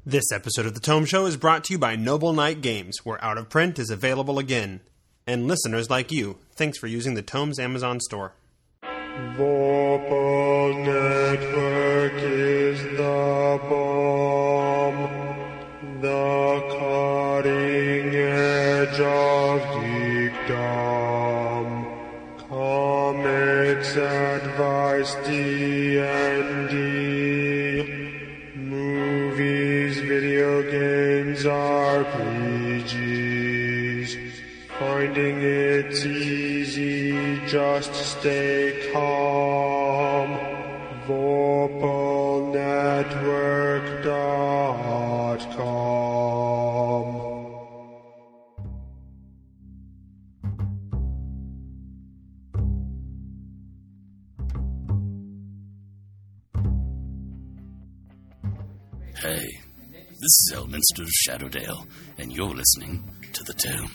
This episode of The Tome Show is brought to you by Noble Knight Games, where Out of Print is available again. And listeners like you, thanks for using the Tome's Amazon store. Vorpal Network is the bomb, the cutting edge of geekdom. Comics, advice, D&D, movies, video games, RPGs. Finding it's easy just to stay calm. VorpalNetwork.com. Hey, this is Elminster of Shadowdale, and you're listening to The Tome.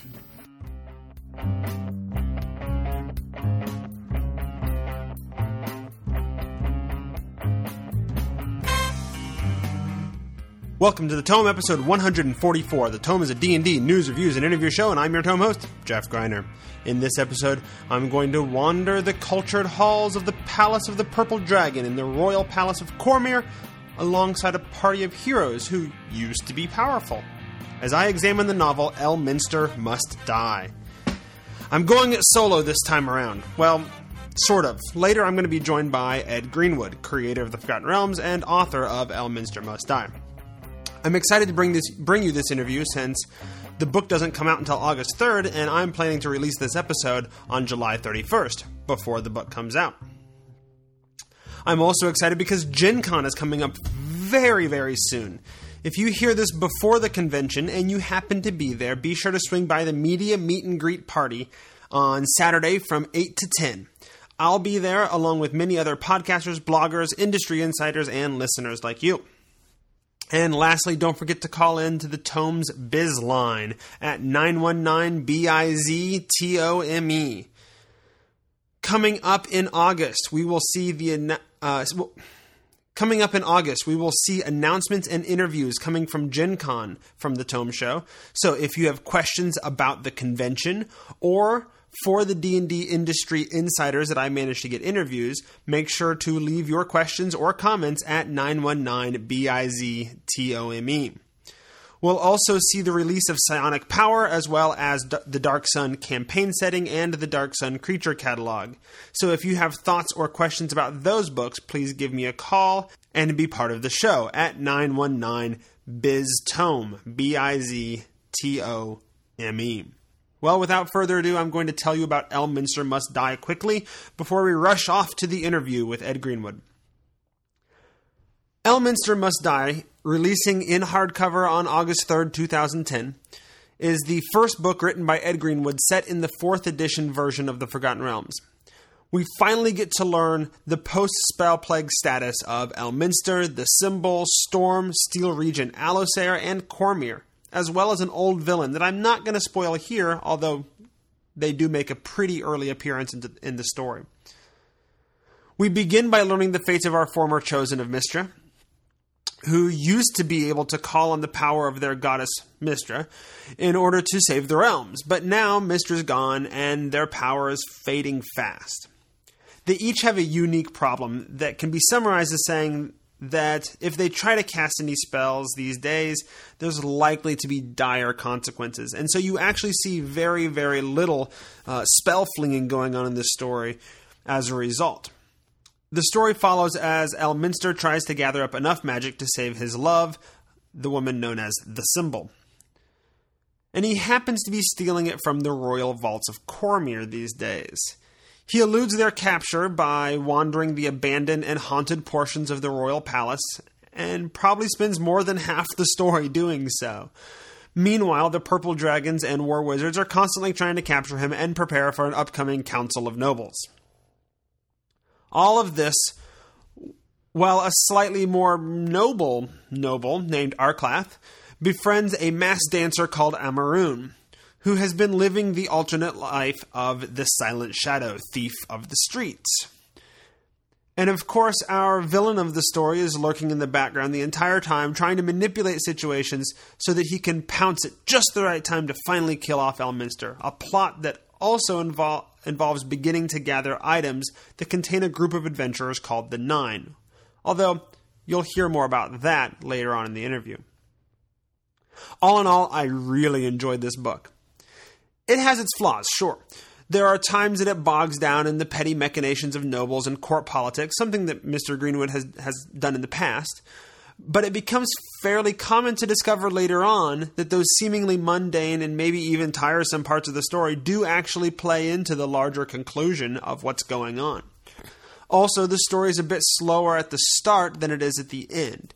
Welcome to The Tome, episode 144. The Tome is a D&D news, reviews, and interview show, and I'm your Tome host, Jeff Greiner. In this episode, I'm going to wander the cultured halls of the Palace of the Purple Dragon in the Royal Palace of Cormyr, alongside a party of heroes who used to be powerful, as I examine the novel Elminster Must Die. I'm going solo this time around. Well, sort of. Later I'm going to be joined by Ed Greenwood, creator of The Forgotten Realms and author of Elminster Must Die. I'm excited to bring you this interview since the book doesn't come out until August 3rd, and I'm planning to release this episode on July 31st, before the book comes out. I'm also excited because Gen Con is coming up very, very soon. If you hear this before the convention and you happen to be there, be sure to swing by the media meet and greet party on Saturday from 8 to 10. I'll be there along with many other podcasters, bloggers, industry insiders, and listeners like you. And lastly, don't forget to call in to the Tome's Biz line at 919-BIZ-TOME. Coming up in August, we will see announcements and interviews coming from Gen Con from the Tome Show. So if you have questions about the convention or for the D&D industry insiders that I managed to get interviews, make sure to leave your questions or comments at 919-BIZ-TOME. We'll also see the release of Psionic Power, as well as the Dark Sun campaign setting and the Dark Sun creature catalog. So if you have thoughts or questions about those books, please give me a call and be part of the show at 919-BIZ-TOME, B-I-Z-T-O-M-E. Well, without further ado, I'm going to tell you about Elminster Must Die quickly before we rush off to the interview with Ed Greenwood. Elminster Must Die, releasing in hardcover on August 3rd, 2010, is the first book written by Ed Greenwood set in the 4th edition version of The Forgotten Realms. We finally get to learn the post-spell plague status of Elminster, the Symbol, Storm, Steel Regent, Allosair, and Cormyr, as well as an old villain that I'm not going to spoil here, although they do make a pretty early appearance in the story. We begin by learning the fates of our former Chosen of Mystra, who used to be able to call on the power of their goddess Mystra in order to save the realms, but now Mystra's gone and their power is fading fast. They each have a unique problem that can be summarized as saying that if they try to cast any spells these days, there's likely to be dire consequences. And so you actually see very, very little spell flinging going on in this story as a result. The story follows as Elminster tries to gather up enough magic to save his love, the woman known as the Symbol. And he happens to be stealing it from the royal vaults of Cormyr these days. He eludes their capture by wandering the abandoned and haunted portions of the royal palace, and probably spends more than half the story doing so. Meanwhile, the Purple Dragons and War Wizards are constantly trying to capture him and prepare for an upcoming Council of Nobles. All of this, while a slightly more noble named Arklath befriends a mass dancer called Amaroon, who has been living the alternate life of the Silent Shadow, thief of the streets. And of course, our villain of the story is lurking in the background the entire time, trying to manipulate situations so that he can pounce at just the right time to finally kill off Elminster. A plot that also involves beginning to gather items that contain a group of adventurers called the Nine. Although, you'll hear more about that later on in the interview. All in all, I really enjoyed this book. It has its flaws, sure. There are times that it bogs down in the petty machinations of nobles and court politics, something that Mr. Greenwood has done in the past. But it becomes fairly common to discover later on that those seemingly mundane and maybe even tiresome parts of the story do actually play into the larger conclusion of what's going on. Also, the story is a bit slower at the start than it is at the end.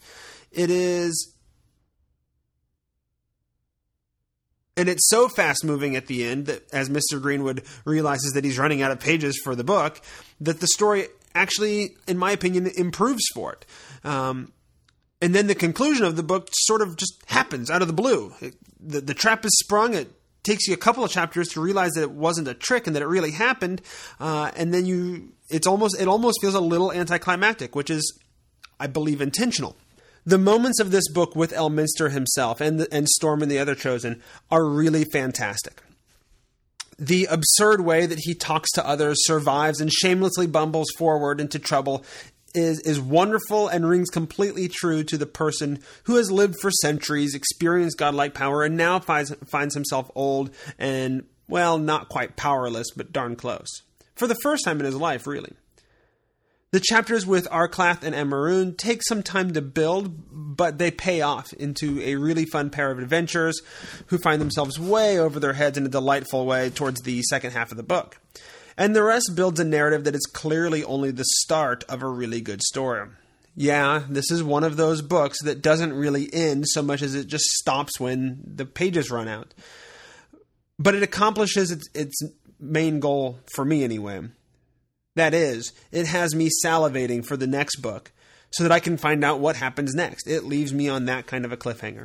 And it's so fast-moving at the end that as Mr. Greenwood realizes that he's running out of pages for the book, that the story actually, in my opinion, improves for it. And then the conclusion of the book sort of just happens out of the blue. The trap is sprung. It takes you a couple of chapters to realize that it wasn't a trick and that it really happened. And then it almost feels a little anticlimactic, which is, I believe, intentional. The moments of this book with Elminster himself and Storm and the other Chosen are really fantastic. The absurd way that he talks to others, survives, and shamelessly bumbles forward into trouble is wonderful and rings completely true to the person who has lived for centuries, experienced godlike power, and now finds himself old and, well, not quite powerless, but darn close. For the first time in his life, really. The chapters with Arclath and Emerune take some time to build, but they pay off into a really fun pair of adventurers who find themselves way over their heads in a delightful way towards the second half of the book. And the rest builds a narrative that is clearly only the start of a really good story. Yeah, this is one of those books that doesn't really end so much as it just stops when the pages run out. But it accomplishes its main goal, for me anyway. That is, it has me salivating for the next book so that I can find out what happens next. It leaves me on that kind of a cliffhanger.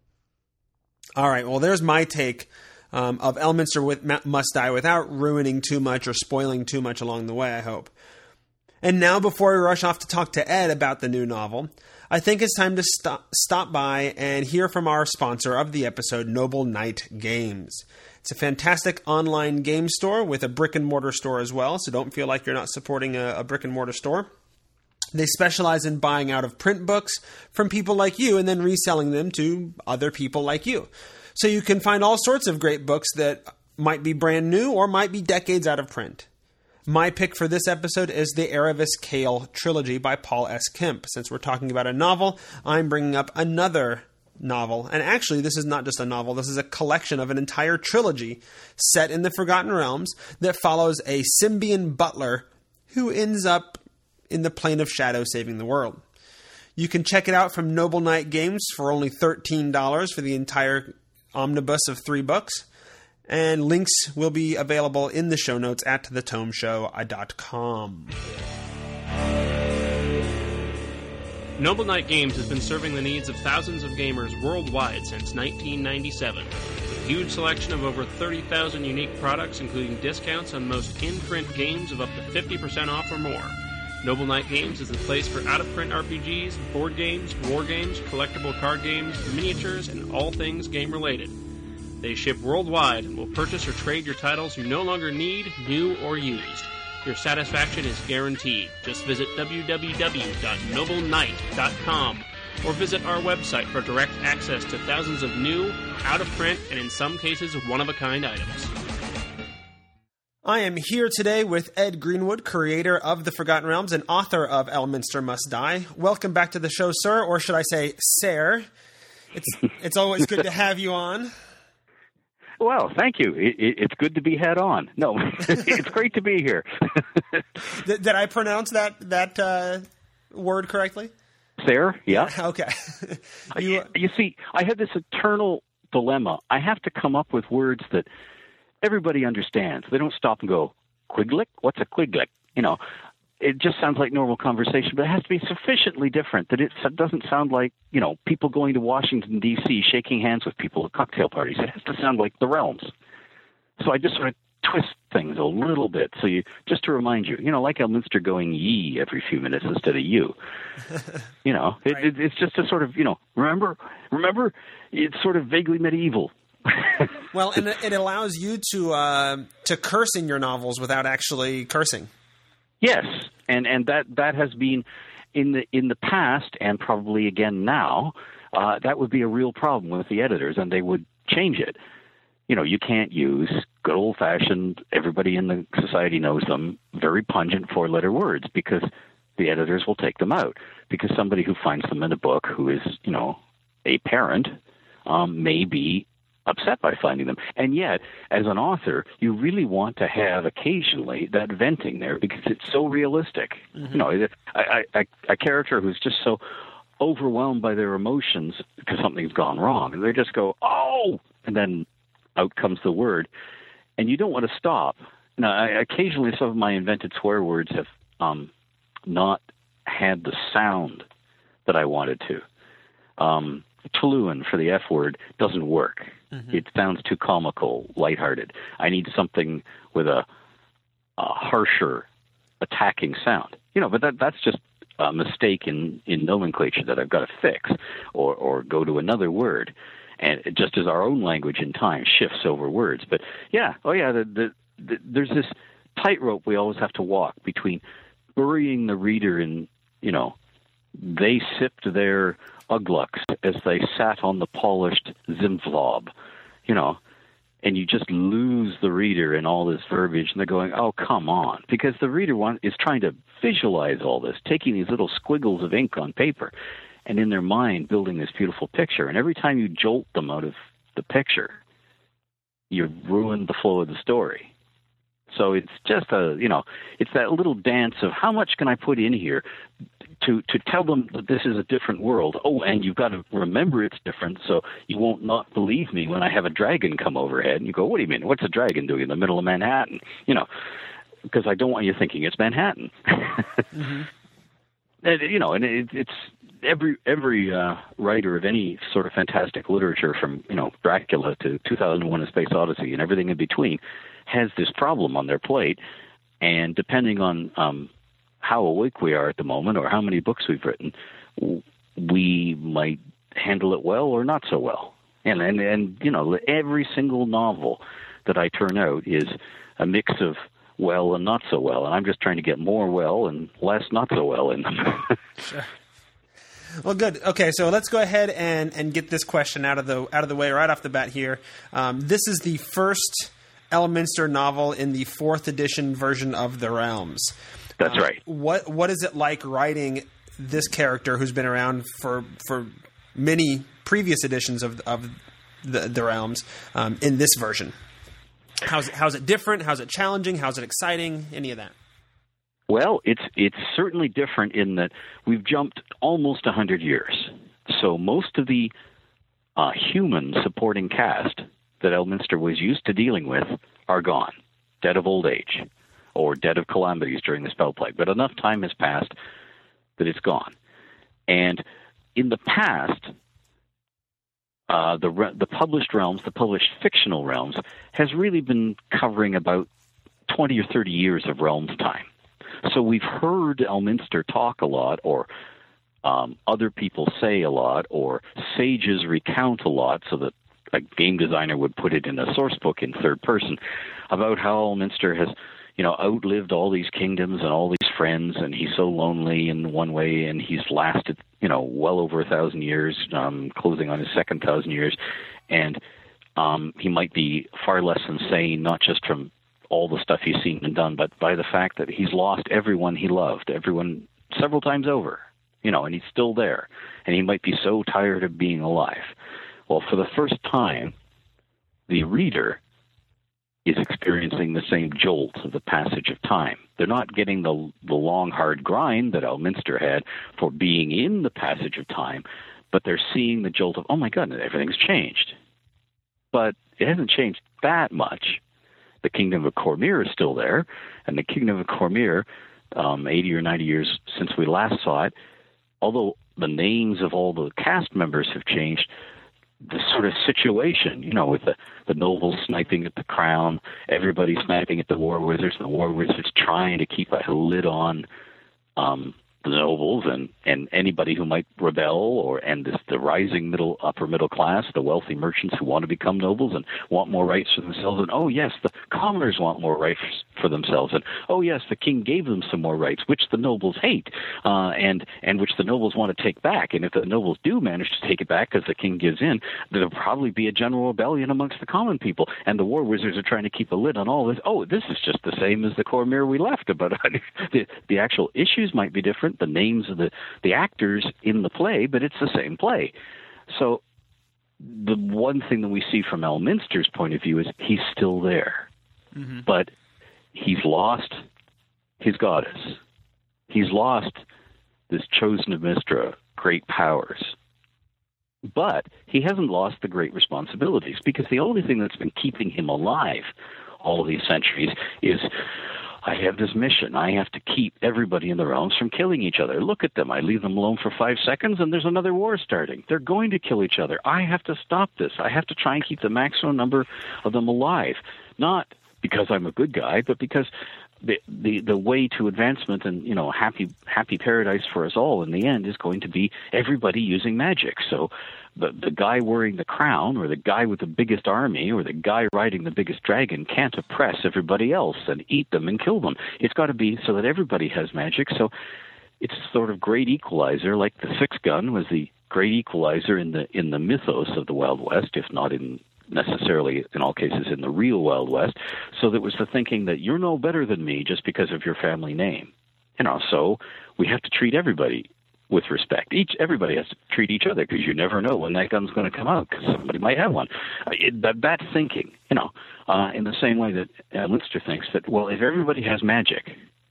All right, well, there's my take of Elminster Must Die without ruining too much or spoiling too much along the way, I hope. And now, before we rush off to talk to Ed about the new novel, I think it's time to stop by and hear from our sponsor of the episode, Noble Knight Games. It's a fantastic online game store with a brick-and-mortar store as well, so don't feel like you're not supporting a brick-and-mortar store. They specialize in buying out-of-print books from people like you and then reselling them to other people like you. So you can find all sorts of great books that might be brand new or might be decades out of print. My pick for this episode is the Erebus Kale Trilogy by Paul S. Kemp. Since we're talking about a novel, I'm bringing up another novel. And actually, this is not just a novel. This is a collection of an entire trilogy set in the Forgotten Realms that follows a Symbian butler who ends up in the Plane of Shadow saving the world. You can check it out from Noble Knight Games for only $13 for the entire omnibus of 3 books. And links will be available in the show notes at thetomeshow.com. Noble Knight Games has been serving the needs of thousands of gamers worldwide since 1997. A huge selection of over 30,000 unique products, including discounts on most in-print games of up to 50% off or more. Noble Knight Games is the place for out-of-print RPGs, board games, war games, collectible card games, miniatures, and all things game-related. They ship worldwide and will purchase or trade your titles you no longer need, new, or used. Your satisfaction is guaranteed. Just visit www.nobleknight.com or visit our website for direct access to thousands of new, out-of-print, and in some cases, one-of-a-kind items. I am here today with Ed Greenwood, creator of The Forgotten Realms and author of Elminster Must Die. Welcome back to the show, sir, or should I say, sir. It's always good to have you on. Well, thank you. It's good to be had on. No, it's great to be here. Did I pronounce that word correctly? Sir, yeah. Okay. You see, I have this eternal dilemma. I have to come up with words that everybody understands. They don't stop and go, Quiglick? What's a Quiglick? You know, it just sounds like normal conversation, but it has to be sufficiently different that it doesn't sound like, you know, people going to Washington, D.C., shaking hands with people at cocktail parties. It has to sound like the realms. So I just sort of twist things a little bit. So just to remind you, like Elminster going ye every few minutes instead of you. Right. It's just a sort of, remember, it's sort of vaguely medieval. Well, and it allows you to curse in your novels without actually cursing. Yes, and that has been in the past, and probably again now. That would be a real problem with the editors, and they would change it. You can't use good old-fashioned, everybody in the society knows them, very pungent four-letter words, because the editors will take them out. Because somebody who finds them in a book who is, a parent, may be upset by finding them. And yet, as an author, you really want to have occasionally that venting there, because it's so realistic. Mm-hmm. A character who's just so overwhelmed by their emotions because something's gone wrong, and they just go, oh, and then out comes the word, and you don't want to stop. Now, occasionally some of my invented swear words have not had the sound that I wanted to. Tuluan for the F word doesn't work. Mm-hmm. It sounds too comical, lighthearted. I need something with a harsher, attacking sound. But that's just a mistake in nomenclature that I've got to fix, or go to another word. And just as our own language in time shifts over words. But there's this tightrope we always have to walk between burying the reader in, they sipped their uglux as they sat on the polished Zimvlob, and you just lose the reader in all this verbiage, and they're going, oh, come on, because the reader is trying to visualize all this, taking these little squiggles of ink on paper, and in their mind building this beautiful picture. And every time you jolt them out of the picture, you've ruined the flow of the story. So it's just it's that little dance of how much can I put in here to tell them that this is a different world. Oh, and you've got to remember it's different, so you won't not believe me when I have a dragon come overhead. And you go, what do you mean? What's a dragon doing in the middle of Manhattan? Because I don't want you thinking it's Manhattan. Mm-hmm. And it's every writer of any sort of fantastic literature, from Dracula to 2001: A Space Odyssey and everything in between, has this problem on their plate. And depending on how awake we are at the moment, or how many books we've written, we might handle it well or not so well. And every single novel that I turn out is a mix of well and not so well, and I'm just trying to get more well and less not so well in them. Sure. Well, good. Okay, so let's go ahead and get this question out of the way right off the bat here. This is the first Elminster novel in the 4th edition version of the Realms. That's right. What is it like writing this character who's been around for many previous editions of the Realms in this version? How's it different? How's it challenging? How's it exciting? Any of that? Well, it's certainly different in that we've jumped almost 100 years. So most of the human supporting cast that Elminster was used to dealing with are gone, dead of old age, or dead of calamities during the spell plague. But enough time has passed that it's gone. And in the past, the published realms, the published fictional realms, has really been covering about 20 or 30 years of realms time. So we've heard Elminster talk a lot, or other people say a lot, or sages recount a lot, so that a game designer would put it in a source book in third person, about how Elminster has, outlived all these kingdoms and all these friends, and he's so lonely in one way, and he's lasted, well over 1,000 years, closing on his second 1,000 years, and he might be far less insane, not just from all the stuff he's seen and done, but by the fact that he's lost everyone he loved, everyone several times over, and he's still there, and he might be so tired of being alive. Well, for the first time, the reader is experiencing the same jolt of the passage of time. They're not getting the long, hard grind that Elminster had for being in the passage of time, but they're seeing the jolt of, oh my God, everything's changed. But it hasn't changed that much. The Kingdom of Cormyr is still there, and the Kingdom of Cormyr, 80 or 90 years since we last saw it, although the names of all the cast members have changed, the sort of situation, with the nobles sniping at the crown, everybody sniping at the war wizards, and the war wizards trying to keep a lid on the nobles and anybody who might rebel, and the rising upper middle class, the wealthy merchants who want to become nobles and want more rights for themselves, and oh yes, the commoners want more rights for themselves, and oh yes, the king gave them some more rights, which the nobles hate, and which the nobles want to take back. And if the nobles do manage to take it back because the king gives in, there'll probably be a general rebellion amongst the common people, and the war wizards are trying to keep a lid on all this. Oh, this is just the same as the Cormyr we left, but the actual issues might be different, the names of the actors in the play, but it's the same play. So the one thing that we see from Elminster's point of view is he's still there, but he's lost his goddess. He's lost this chosen of Mystra, great powers. But he hasn't lost the great responsibilities, because the only thing that's been keeping him alive all of these centuries is, I have this mission. I have to keep everybody in the realms from killing each other. Look at them. I leave them alone for 5 seconds, and there's another war starting. They're going to kill each other. I have to stop this. I have to try and keep the maximum number of them alive. Not because I'm a good guy, but because the way to advancement and happy paradise for us all in the end is going to be everybody using magic. So the guy wearing the crown, or the guy with the biggest army, or the guy riding the biggest dragon can't oppress everybody else and eat them and kill them. It's got to be so that everybody has magic. So it's a sort of great equalizer, like the six gun was the great equalizer in the mythos of the Wild West, if not necessarily in all cases in the real Wild West. So that was the thinking that you're no better than me just because of your family name. So we have to treat everybody with respect. Everybody has to treat each other, because you never know when that gun's going to come out, because somebody might have one. That thinking, in the same way that Elminster thinks that, well, if everybody has magic,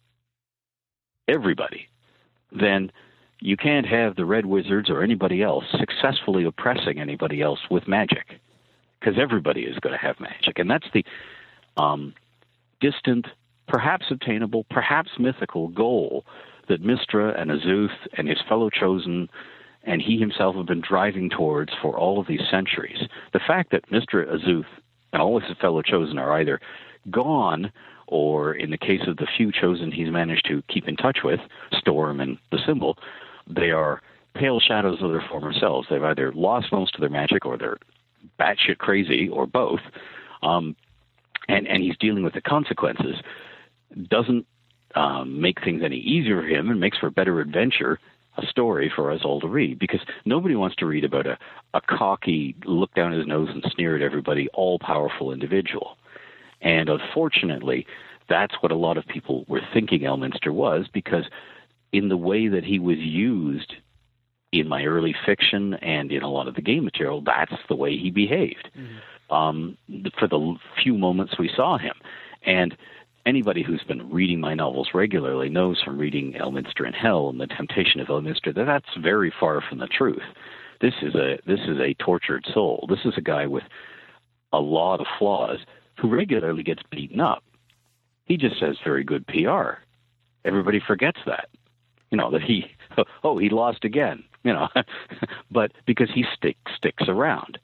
everybody, then you can't have the Red Wizards or anybody else successfully oppressing anybody else with magic, because everybody is going to have magic. And that's the distant, perhaps obtainable, perhaps mythical goal that Mystra and Azuth and his fellow Chosen and he himself have been driving towards for all of these centuries. The fact that Mystra, Azuth, and all of his fellow Chosen are either gone, or in the case of the few Chosen he's managed to keep in touch with, Storm and the Symbol, they are pale shadows of their former selves. They've either lost most of their magic, or they're batshit crazy, or both. And he's dealing with the consequences. Doesn't make things any easier for him, and makes for a better adventure, a story for us all to read, because nobody wants to read about a cocky, look down his nose and sneer at everybody, all-powerful individual. And unfortunately, that's what a lot of people were thinking Elminster was, because in the way that he was used in my early fiction and in a lot of the game material, that's the way he behaved for the few moments we saw him. And anybody who's been reading my novels regularly knows from reading Elminster in Hell and The Temptation of Elminster that that's very far from the truth. This is a tortured soul. This is a guy with a lot of flaws who regularly gets beaten up. He just has very good PR. Everybody forgets that, that he lost again, but because he sticks around.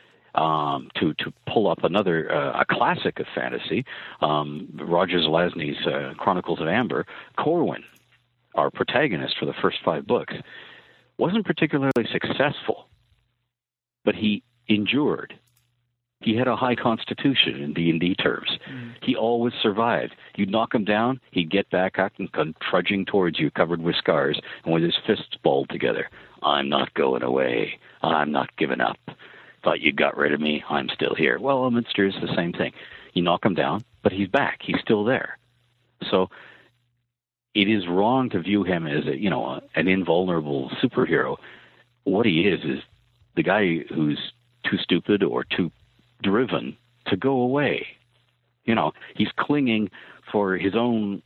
To pull up another a classic of fantasy, Roger Zelazny's Chronicles of Amber, Corwin, our protagonist for the first 5 books, wasn't particularly successful, but he endured. He had a high constitution in D&D terms. He always survived. You'd knock him down, he'd get back up and come trudging towards you, covered with scars, and with his fists balled together. I'm not going away. I'm not giving up. Thought you got rid of me. I'm still here. Well, Elminster is the same thing. You knock him down, but he's back. He's still there. So it is wrong to view him as an invulnerable superhero. What he is the guy who's too stupid or too driven to go away. He's clinging for his own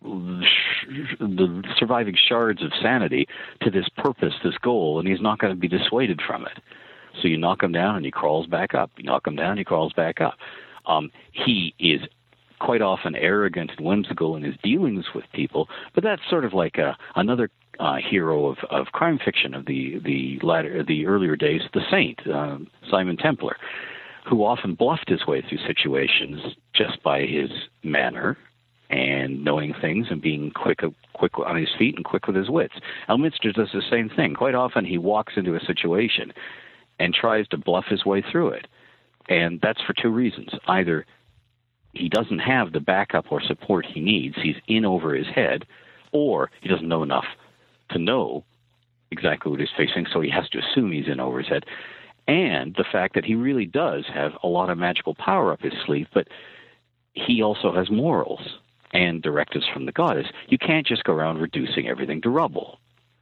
the surviving shards of sanity to this purpose, this goal, and he's not going to be dissuaded from it. So you knock him down and he crawls back up. You knock him down, he crawls back up. He is quite often arrogant and whimsical in his dealings with people, but that's sort of like another hero of crime fiction of the earlier days, the Saint, Simon Templar, who often bluffed his way through situations just by his manner and knowing things and being quick on his feet and quick with his wits. Elminster does the same thing. Quite often he walks into a situation and tries to bluff his way through it. And that's for two reasons. Either he doesn't have the backup or support he needs, he's in over his head, or he doesn't know enough to know exactly what he's facing, so he has to assume he's in over his head. And the fact that he really does have a lot of magical power up his sleeve, but he also has morals and directives from the goddess. You can't just go around reducing everything to rubble.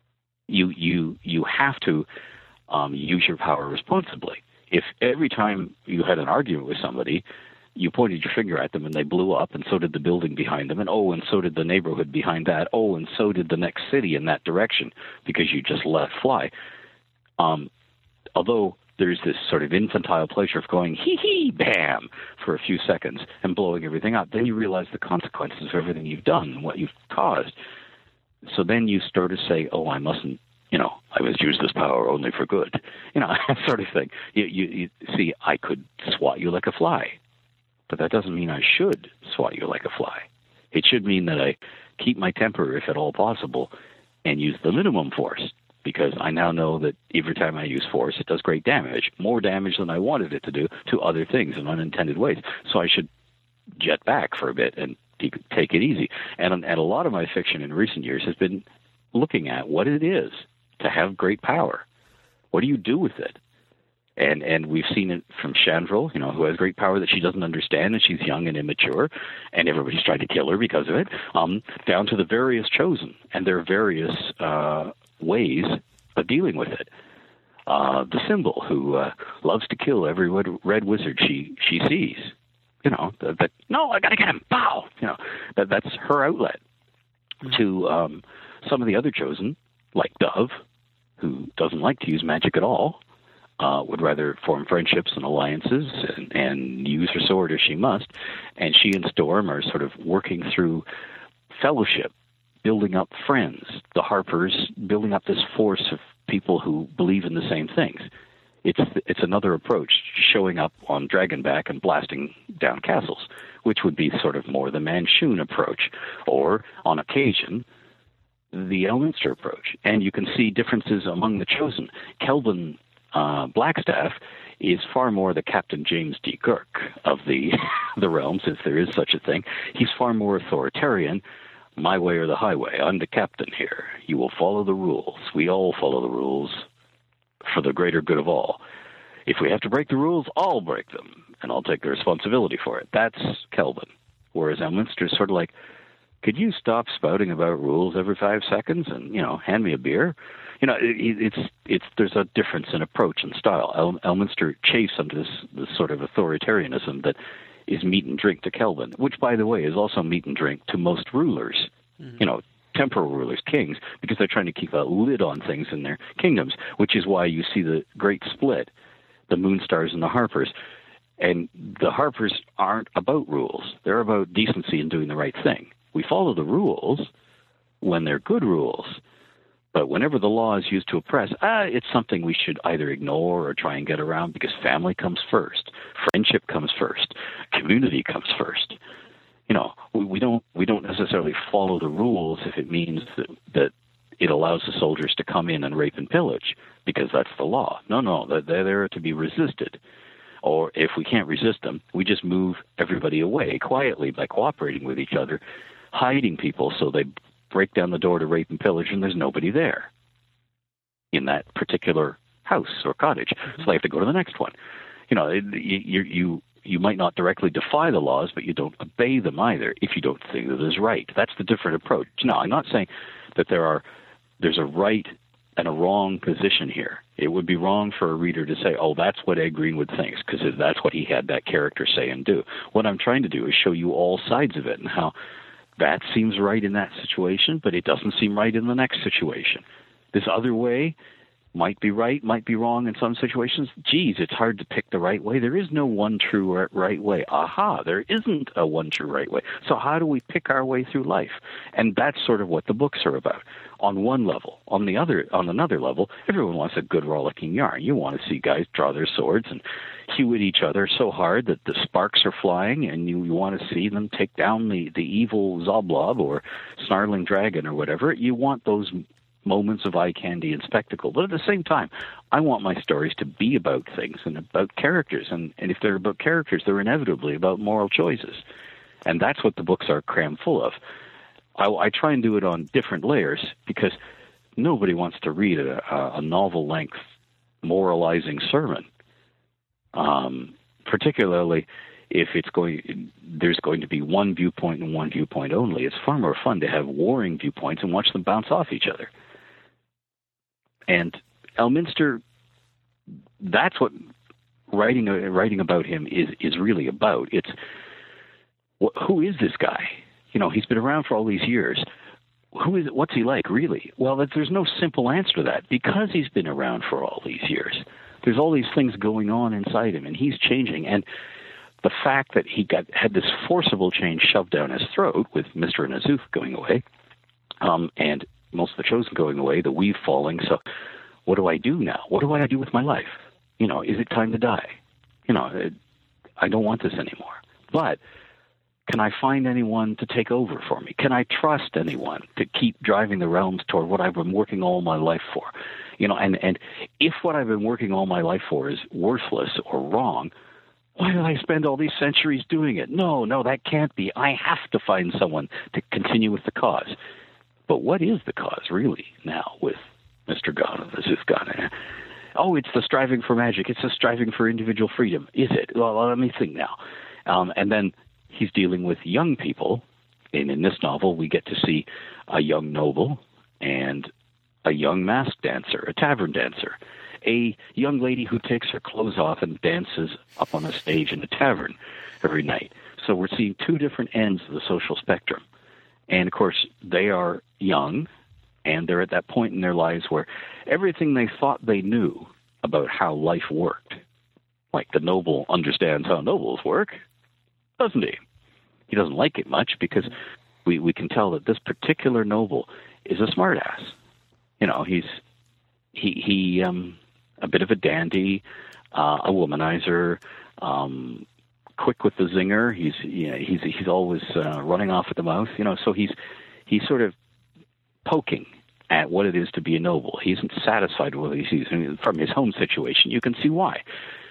You have to use your power responsibly. If every time you had an argument with somebody, you pointed your finger at them and they blew up, and so did the building behind them, and so did the neighborhood behind that, and so did the next city in that direction, because you just let fly. Although there's this sort of infantile pleasure of going hee-hee, bam, for a few seconds and blowing everything up, then you realize the consequences of everything you've done and what you've caused. So then you start to say, I mustn't, I must use this power only for good, that sort of thing. You see, I could swat you like a fly, but that doesn't mean I should swat you like a fly. It should mean that I keep my temper, if at all possible, and use the minimum force, because I now know that every time I use force, it does great damage, more damage than I wanted it to do to other things in unintended ways. So I should jet back for a bit and take it easy. And a lot of my fiction in recent years has been looking at what it is to have great power. What do you do with it? And we've seen it from Chandril, who has great power that she doesn't understand, and she's young and immature, and everybody's trying to kill her because of it, down to the various chosen and their various ways of dealing with it. The Symbol, who loves to kill every red wizard she sees. No, I got to get him. Pow! That's her outlet. To some of the other chosen, like Dove, who doesn't like to use magic at all, would rather form friendships and alliances and use her sword if she must. And she and Storm are sort of working through fellowship, building up friends. The Harpers building up this force of people who believe in the same things. It's another approach, showing up on Dragonback and blasting down castles, which would be sort of more the Manchun approach, or on occasion the Elminster approach. And you can see differences among the chosen. Kelvin Blackstaff is far more the Captain James D. Kirk of the realms, if there is such a thing. He's far more authoritarian. My way or the highway. I'm the captain here. You will follow the rules. We all follow the rules for the greater good of all. If we have to break the rules, I'll break them, and I'll take the responsibility for it. That's Kelvin. Whereas Elminster is sort of like, could you stop spouting about rules every 5 seconds and, hand me a beer? There's a difference in approach and style. Elminster chafes under this sort of authoritarianism that is meat and drink to Kelvin, which, by the way, is also meat and drink to most rulers, temporal rulers, kings, because they're trying to keep a lid on things in their kingdoms, which is why you see the great split, the Moonstars and the Harpers. And the Harpers aren't about rules. They're about decency and doing the right thing. We follow the rules when they're good rules, but whenever the law is used to oppress, it's something we should either ignore or try and get around, because family comes first, friendship comes first, community comes first. We don't necessarily follow the rules if it means that it allows the soldiers to come in and rape and pillage, because that's the law. No, they're there to be resisted. Or if we can't resist them, we just move everybody away quietly by cooperating with each other, hiding people so they break down the door to rape and pillage, and there's nobody there in that particular house or cottage. So they have to go to the next one. You might not directly defy the laws, but you don't obey them either if you don't think that is right. That's the different approach. Now, I'm not saying that there's a right and a wrong position here. It would be wrong for a reader to say, that's what Ed Greenwood thinks, because that's what he had that character say and do. What I'm trying to do is show you all sides of it and how that seems right in that situation, but it doesn't seem right in the next situation. This other way might be right, might be wrong in some situations. Geez, it's hard to pick the right way. There is no one true right way. There isn't a one true right way. So how do we pick our way through life? And that's sort of what the books are about. on one level. On another level, everyone wants a good rollicking yarn. You want to see guys draw their swords and hew at each other so hard that the sparks are flying, and you want to see them take down the evil Zoblob or snarling dragon or whatever. You want those moments of eye candy and spectacle. But at the same time, I want my stories to be about things and about characters. And if they're about characters, they're inevitably about moral choices. And that's what the books are crammed full of. I try and do it on different layers because nobody wants to read a novel-length moralizing sermon, particularly if there's going to be one viewpoint and one viewpoint only. It's far more fun to have warring viewpoints and watch them bounce off each other. And Elminster, that's what writing about him is really about. It's who is this guy? He's been around for all these years. What's he like, really? Well, there's no simple answer to that because he's been around for all these years. There's all these things going on inside him, and he's changing. And the fact that he had this forcible change shoved down his throat with Mr. and Azuf going away, and most of the Chosen going away, the Weave falling. So what do I do now? What do I do with my life? Is it time to die? I don't want this anymore. But can I find anyone to take over for me? Can I trust anyone to keep driving the realms toward what I've been working all my life for? And if what I've been working all my life for is worthless or wrong, why did I spend all these centuries doing it? No, that can't be. I have to find someone to continue with the cause. But what is the cause, really, now with Mr. Gon and the Azuf Gon? Oh, it's the striving for magic. It's the striving for individual freedom. Is it? Well, let me think now. And then he's dealing with young people. And in this novel, we get to see a young noble and a young masked dancer, a tavern dancer, a young lady who takes her clothes off and dances up on a stage in a tavern every night. So we're seeing two different ends of the social spectrum. And, of course, they are young, and they're at that point in their lives where everything they thought they knew about how life worked, like the noble understands how nobles work, doesn't he? He doesn't like it much because we can tell that this particular noble is a smartass. He's a bit of a dandy, a womanizer, quick with the zinger. He's always running off at the mouth. So he's sort of poking at what it is to be a noble. He isn't satisfied with what he sees from his home situation. You can see why.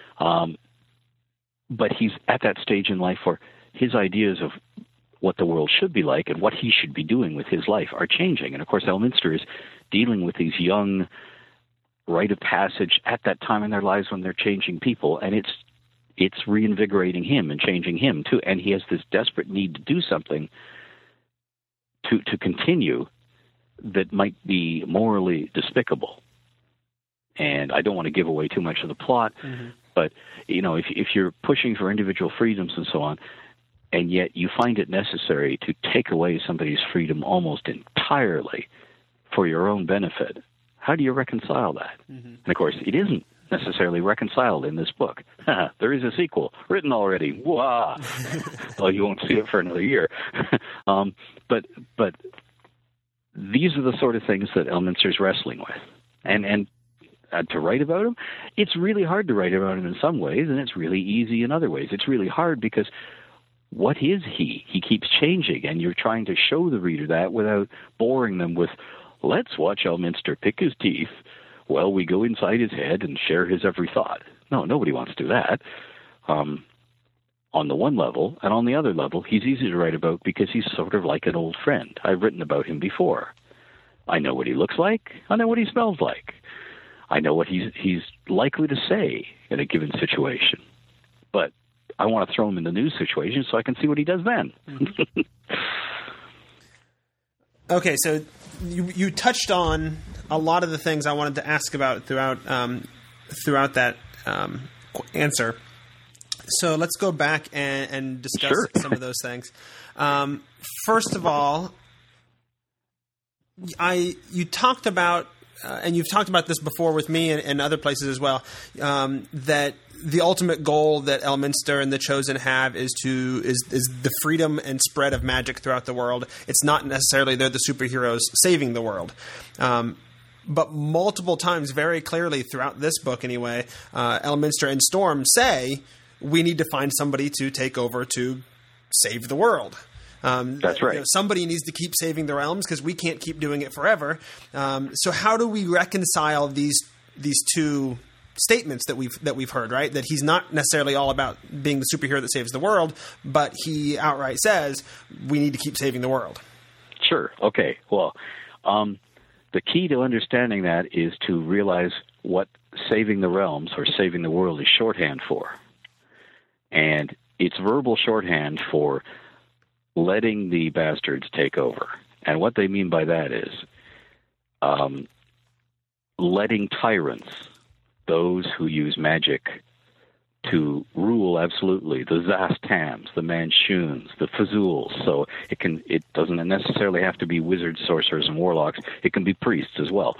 But he's at that stage in life where his ideas of what the world should be like and what he should be doing with his life are changing. And, of course, Elminster is dealing with these young rite of passage at that time in their lives when they're changing people, and it's reinvigorating him and changing him, too. And he has this desperate need to do something to continue that might be morally despicable. And I don't want to give away too much of the plot, but, if you're pushing for individual freedoms and so on, and yet you find it necessary to take away somebody's freedom almost entirely for your own benefit, how do you reconcile that? And, of course, it isn't necessarily reconciled in this book. There is a sequel written already. Wah! Well, you won't see it for another year. But these are the sort of things that Elminster's wrestling with. And to write about him, it's really hard to write about him in some ways, and it's really easy in other ways. It's really hard because what is he? He keeps changing, and you're trying to show the reader that without boring them with, let's watch Elminster pick his teeth while we go inside his head and share his every thought. No, nobody wants to do that. On the one level, and on the other level, he's easy to write about because he's sort of like an old friend. I've written about him before. I know what he looks like. I know what he smells like. I know what he's likely to say in a given situation. But I want to throw him in the news situation so I can see what he does then. Okay, so you touched on a lot of the things I wanted to ask about throughout that answer. So let's go back and discuss some of those things. First of all, you talked about and you've talked about this before with me and other places as well, that the ultimate goal that Elminster and the Chosen have is the freedom and spread of magic throughout the world. It's not necessarily they're the superheroes saving the world. But multiple times, very clearly throughout this book anyway, Elminster and Storm say, we need to find somebody to take over to save the world. That's right. Somebody needs to keep saving the realms because we can't keep doing it forever. So how do we reconcile these two statements that we've heard, right? That he's not necessarily all about being the superhero that saves the world, but he outright says we need to keep saving the world. Sure. Okay. Well, the key to understanding that is to realize what saving the realms or saving the world is shorthand for. And it's verbal shorthand for letting the bastards take over. And what they mean by that is letting tyrants, those who use magic to rule absolutely, the Zastams, the Manshoons, the Fazools. So it doesn't necessarily have to be wizards, sorcerers, and warlocks. It can be priests as well.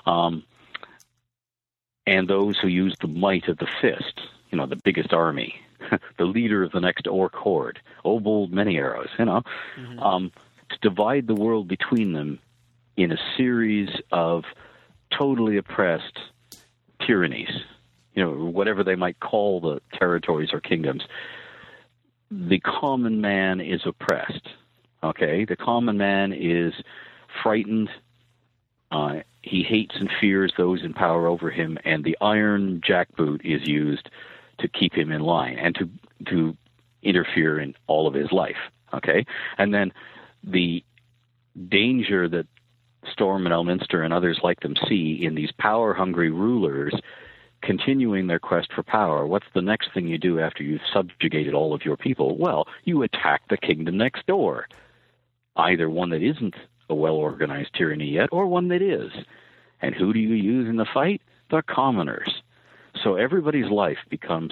And those who use the might of the fist, the biggest army, the leader of the next orc horde, oh bold many arrows, to divide the world between them in a series of totally oppressed tyrannies, whatever they might call the territories or kingdoms. The common man is oppressed, okay? The common man is frightened. He hates and fears those in power over him, and the iron jackboot is used to keep him in line and to interfere in all of his life, okay? And then the danger that Storm and Elminster and others like them see in these power-hungry rulers continuing their quest for power. What's the next thing you do after you've subjugated all of your people? Well, you attack the kingdom next door, either one that isn't a well-organized tyranny yet or one that is. And who do you use in the fight? The commoners. So everybody's life becomes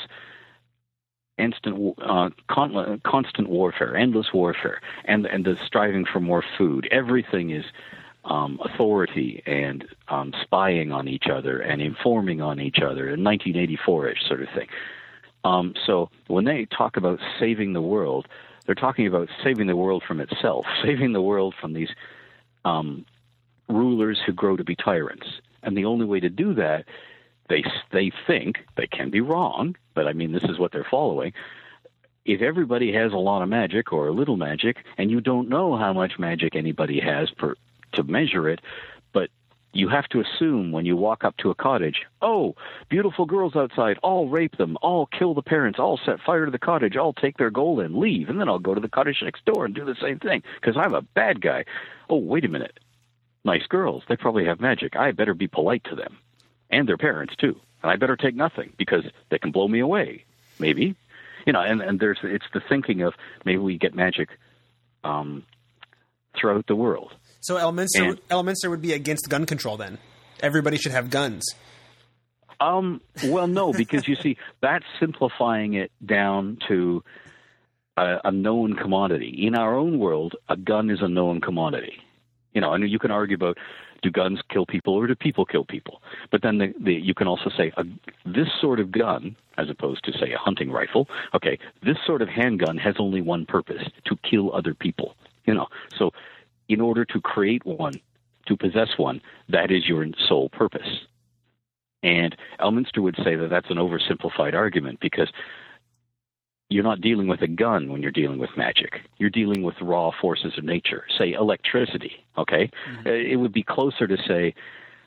constant warfare, endless warfare, and the striving for more food. Everything is authority and spying on each other and informing on each other, a 1984-ish sort of thing. So when they talk about saving the world, they're talking about saving the world from itself, saving the world from these rulers who grow to be tyrants. And the only way to do that, they think, they can be wrong, but I mean this is what they're following. If everybody has a lot of magic or a little magic, and you don't know how much magic anybody has to measure it, but you have to assume when you walk up to a cottage, oh, beautiful girls outside, I'll rape them, I'll kill the parents, I'll set fire to the cottage, I'll take their gold and leave, and then I'll go to the cottage next door and do the same thing, because I'm a bad guy. Oh, wait a minute. Nice girls, they probably have magic. I better be polite to them, and their parents too, and I better take nothing, because they can blow me away, maybe. And it's the thinking of maybe we get magic throughout the world. So Elminster would be against gun control then. Everybody should have guns. Well, no, because you see, that's simplifying it down to a known commodity. In our own world, a gun is a known commodity. And you can argue about, do guns kill people or do people kill people? But then you can also say this sort of gun, as opposed to, say, a hunting rifle, okay, this sort of handgun has only one purpose, to kill other people. So in order to create one, to possess one, that is your sole purpose. And Elminster would say that that's an oversimplified argument, because you're not dealing with a gun when you're dealing with magic. You're dealing with raw forces of nature, say electricity, okay? Mm-hmm. It would be closer to say,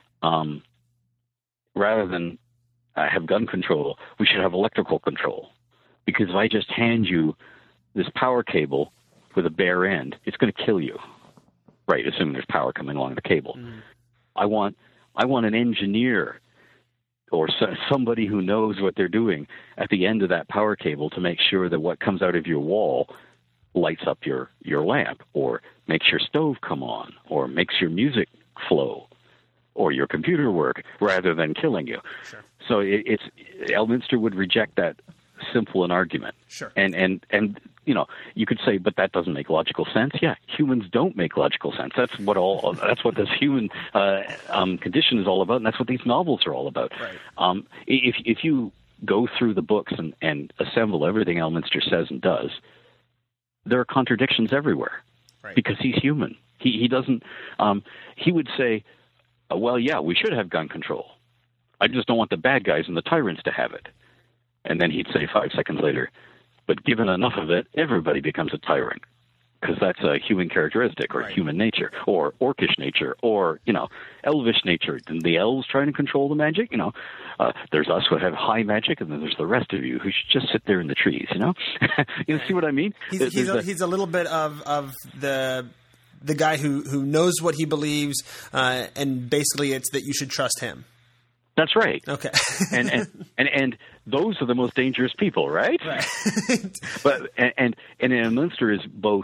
rather than have gun control, we should have electrical control. Because if I just hand you this power cable with a bare end, it's going to kill you. Right, assuming there's power coming along the cable. Mm. I want an engineer or somebody who knows what they're doing at the end of that power cable to make sure that what comes out of your wall lights up your lamp, or makes your stove come on, or makes your music flow, or your computer work, rather than killing you. Sure. So Elminster would reject that simple an argument. Sure. And you could say, but that doesn't make logical sense. Yeah, humans don't make logical sense. That's what this human condition is all about, and that's what these novels are all about. Right. If you go through the books and assemble everything Elminster says and does, there are contradictions everywhere. Right. Because he's human. He doesn't. He would say, well, yeah, we should have gun control. I just don't want the bad guys and the tyrants to have it. And then he'd say 5 seconds later, but given enough of it, everybody becomes a tyrant, because that's a human characteristic, or right. human nature, or orcish nature, or, elvish nature. And the elves trying to control the magic, there's us who have high magic, and then there's the rest of you who should just sit there in the trees, You see what I mean? He's a little bit of the guy who knows what he believes, and basically it's that you should trust him. That's right. Okay. and those are the most dangerous people, right? Right. But Elminster is both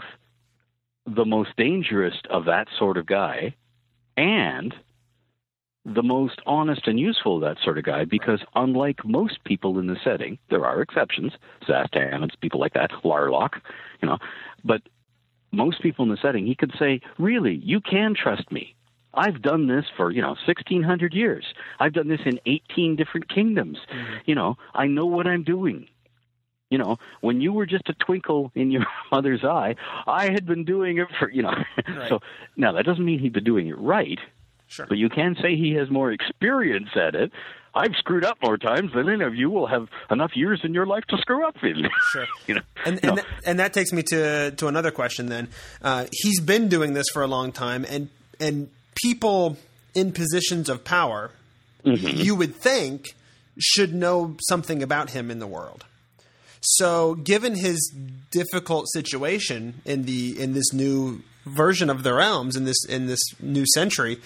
the most dangerous of that sort of guy and the most honest and useful of that sort of guy, because unlike most people in the setting, there are exceptions, Zastan and people like that, Larlock, but most people in the setting, he could say, really, you can trust me. I've done this for, 1,600 years. I've done this in 18 different kingdoms. Mm-hmm. I know what I'm doing. When you were just a twinkle in your mother's eye, I had been doing it for, Right. So now that doesn't mean he'd been doing it right. Sure. But you can say he has more experience at it. I've screwed up more times than any of you will have enough years in your life to screw up in. Sure. And that takes me to another question then. He's been doing this for a long time, and people in positions of power, mm-hmm. you would think, should know something about him in the world. So, given his difficult situation in this new version of the realms in this new century,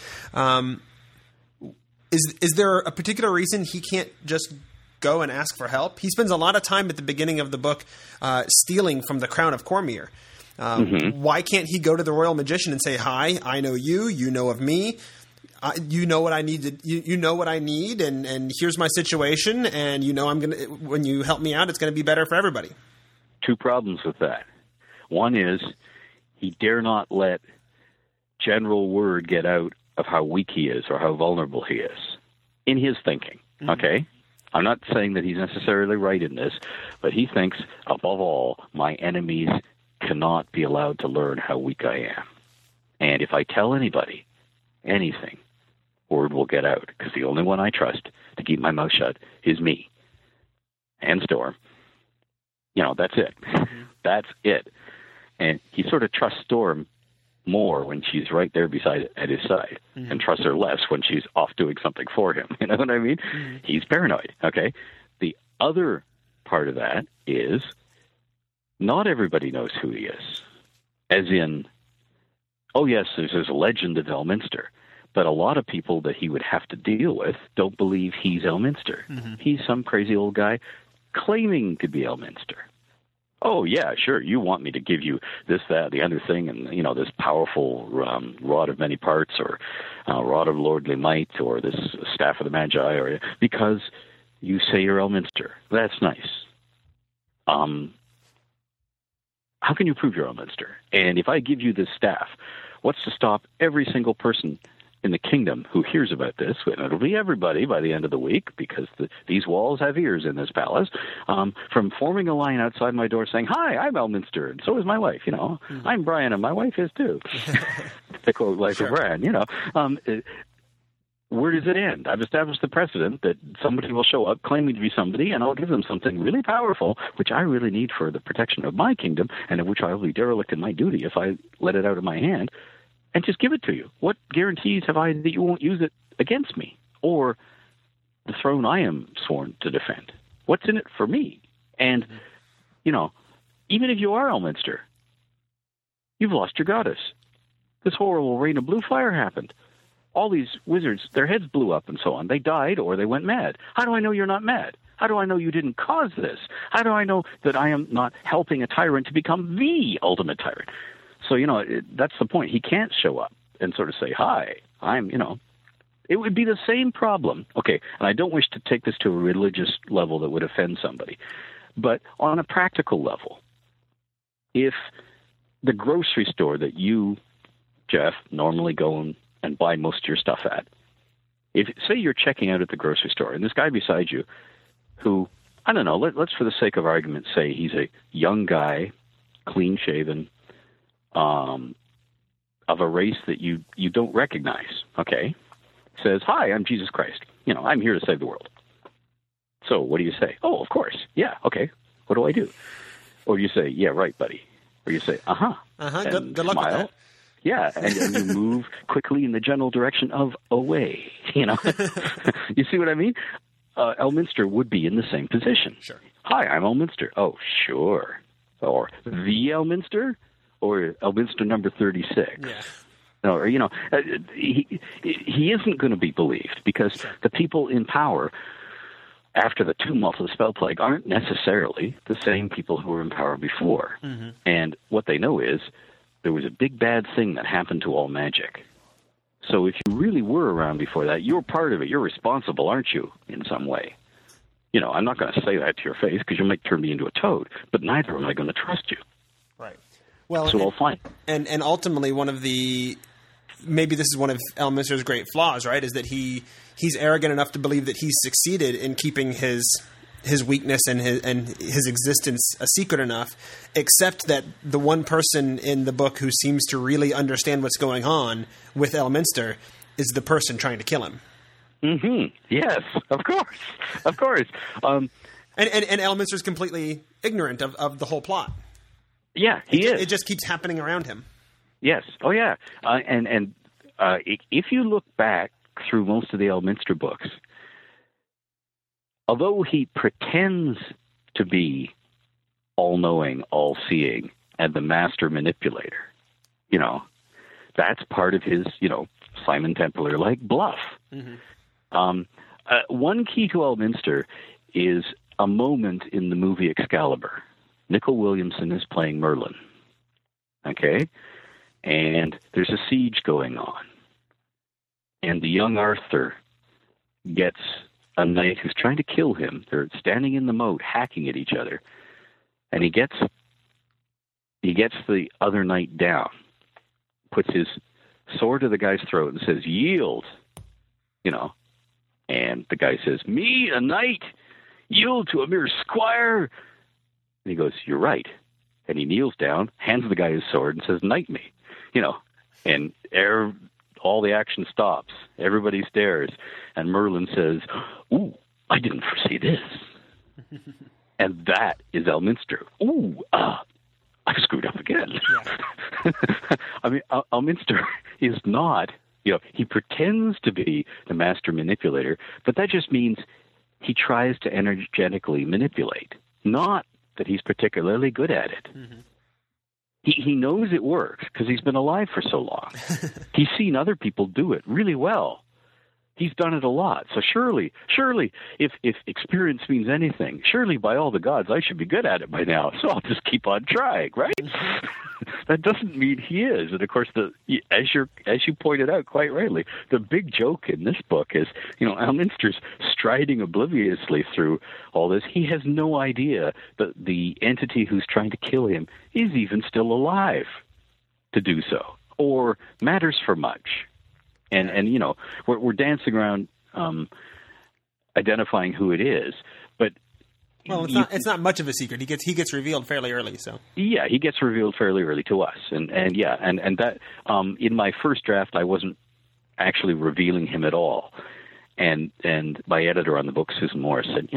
is there a particular reason he can't just go and ask for help? He spends a lot of time at the beginning of the book stealing from the crown of Cormyr. Mm-hmm. Why can't he go to the royal magician and say, "Hi, I know you. You know of me. You know what I need. You know what I need, and here's my situation. And I'm gonna. When you help me out, it's going to be better for everybody." Two problems with that. One is he dare not let general word get out of how weak he is or how vulnerable he is in his thinking. Mm-hmm. Okay, I'm not saying that he's necessarily right in this, but he thinks, above all, my enemies cannot be allowed to learn how weak I am. And if I tell anybody anything, word will get out, because the only one I trust to keep my mouth shut is me and Storm. That's it. Mm-hmm. That's it. And he sort of trusts Storm more when she's right there at his side, mm-hmm. and trusts her less when she's off doing something for him. You know what I mean? Mm-hmm. He's paranoid, okay? The other part of that is not everybody knows who he is. As in, oh yes, there's a legend of Elminster, but a lot of people that he would have to deal with don't believe he's Elminster. Mm-hmm. He's some crazy old guy claiming to be Elminster. Oh yeah, sure, you want me to give you this, that, the other thing, and this powerful rod of many parts, or rod of lordly might, or this staff of the Magi, or because you say you're Elminster. That's nice. How can you prove you're Elminster? And if I give you this staff, what's to stop every single person in the kingdom who hears about this, and it'll be everybody by the end of the week, because these walls have ears in this palace, from forming a line outside my door saying, "Hi, I'm Elminster, and so is my wife, Mm-hmm. I'm Brian, and my wife is too." To quote Life of Brian, where does it end? I've established the precedent that somebody will show up claiming to be somebody, and I'll give them something really powerful, which I really need for the protection of my kingdom, and of which I will be derelict in my duty if I let it out of my hand, and just give it to you. What guarantees have I that you won't use it against me, or the throne I am sworn to defend? What's in it for me? And, even if you are Elminster, you've lost your goddess. This horrible rain of blue fire happened. All these wizards, their heads blew up and so on. They died or they went mad. How do I know you're not mad? How do I know you didn't cause this? How do I know that I am not helping a tyrant to become the ultimate tyrant? So, that's the point. He can't show up and sort of say, "Hi, I'm," It would be the same problem. Okay, and I don't wish to take this to a religious level that would offend somebody. But on a practical level, if the grocery store that you, Jeff, normally go and buy most of your stuff at, if say you're checking out at the grocery store and this guy beside you who, I don't know, let's for the sake of argument say he's a young guy, clean-shaven, of a race that you don't recognize, okay, says, "Hi, I'm Jesus Christ. I'm here to save the world." So what do you say? "Oh, of course. Yeah, okay. What do I do?" Or you say, "Yeah, right, buddy." Or you say, "Uh-huh." Uh-huh. Good luck with that. Yeah, and you move quickly in the general direction of away, You see what I mean? Elminster would be in the same position. Sure. "Hi, I'm Elminster." "Oh, sure." Or the Elminster? Or Elminster number 36. Yeah. Or, he isn't going to be believed because the people in power after the tumult of the spell plague aren't necessarily the same people who were in power before. Mm-hmm. And what they know is there was a big bad thing that happened to all magic. So if you really were around before that, you're part of it. You're responsible, aren't you, in some way? I'm not going to say that to your face because you might turn me into a toad, but neither am I going to trust you. Right. Well, so all fine. And ultimately, maybe this is one of Elminster's great flaws, right? Is that he's arrogant enough to believe that he's succeeded in keeping his weakness and his existence a secret enough, except that the one person in the book who seems to really understand what's going on with Elminster is the person trying to kill him. Mm-hmm. Yes, of course. And Elminster's completely ignorant of the whole plot. Yeah, he is. It just keeps happening around him. Yes. Oh, yeah. And if you look back through most of the Elminster books, although he pretends to be all-knowing, all-seeing, and the master manipulator, that's part of his, Simon Templar-like bluff. Mm-hmm. One key to Elminster is a moment in the movie Excalibur. Nicol Williamson is playing Merlin, okay? And there's a siege going on. And the young Arthur gets a knight who's trying to kill him. They're standing in the moat, hacking at each other. And he gets the other knight down, puts his sword to the guy's throat and says, "Yield," And the guy says, "Me, a knight, yield to a mere squire?" And he goes, "You're right." And he kneels down, hands the guy his sword, and says, "Knight me." And all the action stops. Everybody stares. And Merlin says, "Ooh, I didn't foresee this." And that is Elminster. "Ooh, I screwed up again." Yeah. I mean, Elminster is not, he pretends to be the master manipulator, but that just means he tries to energetically manipulate, not that he's particularly good at it. Mm-hmm. He knows it works because he's been alive for so long. He's seen other people do it really well. He's done it a lot. So surely, if experience means anything, surely by all the gods, I should be good at it by now. So I'll just keep on trying, right? That doesn't mean he is. And of course, as you pointed out quite rightly, the big joke in this book is, Elminster's striding obliviously through all this. He has no idea that the entity who's trying to kill him is even still alive to do so, or matters for much. And we're dancing around identifying who it is, but it's not much of a secret. He gets revealed fairly early. So yeah, he gets revealed fairly early to us, and that in my first draft I wasn't actually revealing him at all, and my editor on the book, Susan Morris, said,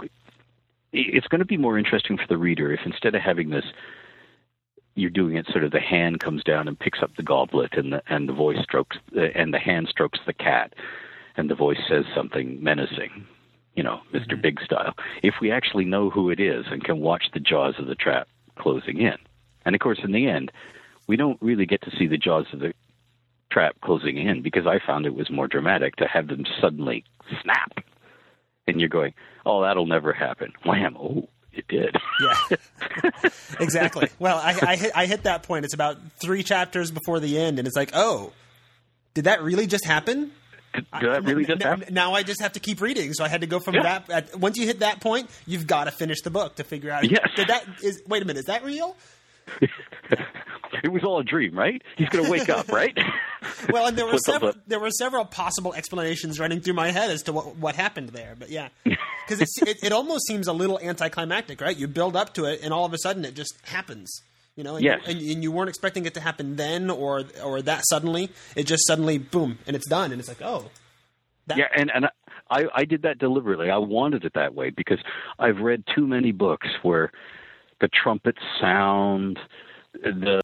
it's going to be more interesting for the reader if instead of having this, you're doing it sort of the hand comes down and picks up the goblet and the voice strokes and the hand strokes the cat and the voice says something menacing, Mr. Big style. If we actually know who it is and can watch the jaws of the trap closing in. And of course, in the end, we don't really get to see the jaws of the trap closing in because I found it was more dramatic to have them suddenly snap. And you're going, "Oh, that'll never happen." Wham! Oh, it did. Yeah, exactly. Well, I hit that point. It's about 3 chapters before the end, and it's like, oh, did that really just happen? Did that really just happen? Now I just have to keep reading. So I had to go from that. Once you hit that point, you've got to finish the book to figure out. Yes. Wait a minute, is that real? It was all a dream, right? He's going to wake up, right? Well, and there were several possible explanations running through my head as to what happened there. But yeah, because it almost seems a little anticlimactic, right? You build up to it, and all of a sudden it just happens. You know, and, yes. and you weren't expecting it to happen then or that suddenly. It just suddenly, boom, and it's done. And it's like, oh. Yeah, and I did that deliberately. I wanted it that way because I've read too many books where the trumpets sound, the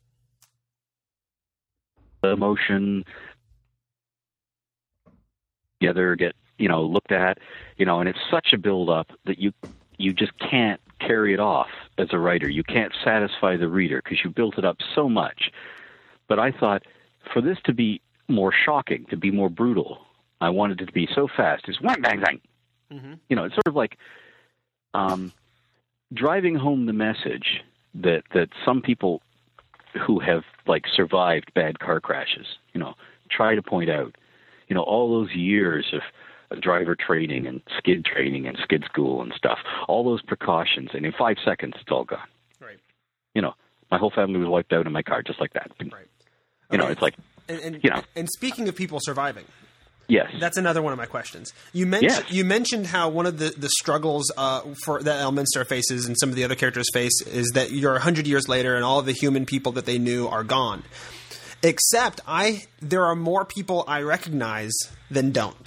emotion together get, looked at, and it's such a build-up that you just can't carry it off as a writer. You can't satisfy the reader because you built it up so much. But I thought, for this to be more shocking, to be more brutal, I wanted it to be so fast. It's whang, bang, bang. Mm-hmm. It's sort of like driving home the message that some people who have survived bad car crashes, try to point out, all those years of driver training and skid school and stuff, all those precautions, and in 5 seconds it's all gone. Right. My whole family was wiped out in my car just like that. Right. It's like, and speaking of people surviving. Yes, that's another one of my questions. You mentioned how one of the struggles for that Elminster faces and some of the other characters face is that you're 100 years later and all of the human people that they knew are gone. Except there are more people I recognize than don't.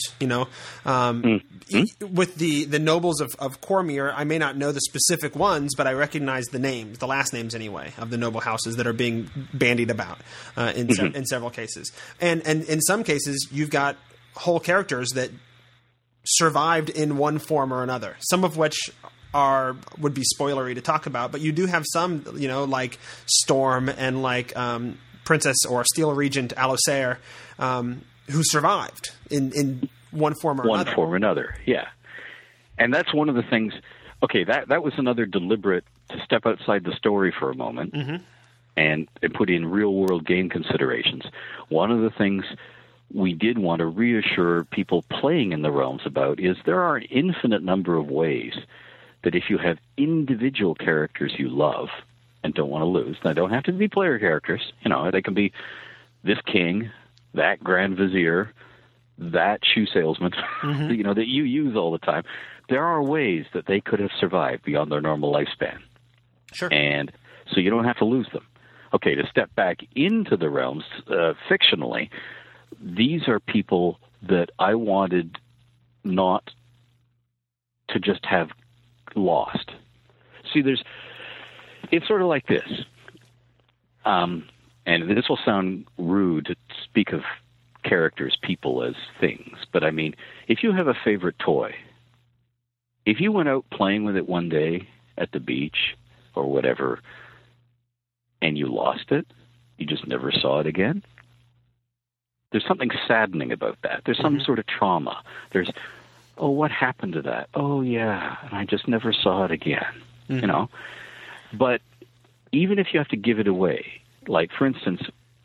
With the nobles of Cormyr, I may not know the specific ones, but I recognize the names, the last names anyway, of the noble houses that are being bandied about in several cases. And in some cases, you've got whole characters that survived in one form or another, some of which would be spoilery to talk about, but you do have some, like Storm and like Princess or Steel Regent Allosair, who survived in one form or another. One form or another, yeah. And that's one of the things. Okay, that was another deliberate to step outside the story for a moment and put in real world game considerations. One of the things we did want to reassure people playing in the realms about is there are an infinite number of ways that if you have individual characters you love and don't want to lose, they don't have to be player characters, they can be this king, that Grand Vizier, that shoe salesman, that you use all the time. There are ways that they could have survived beyond their normal lifespan. Sure. And so you don't have to lose them. Okay, to step back into the realms fictionally, these are people that I wanted not to just have lost. See, it's sort of like this. And this will sound rude to speak of characters, people as things. But I mean, if you have a favorite toy, if you went out playing with it one day at the beach or whatever, and you lost it, you just never saw it again, there's something saddening about that. There's some sort of trauma. There's, oh, what happened to that? Oh, yeah, and I just never saw it again, But even if you have to give it away, like, for instance,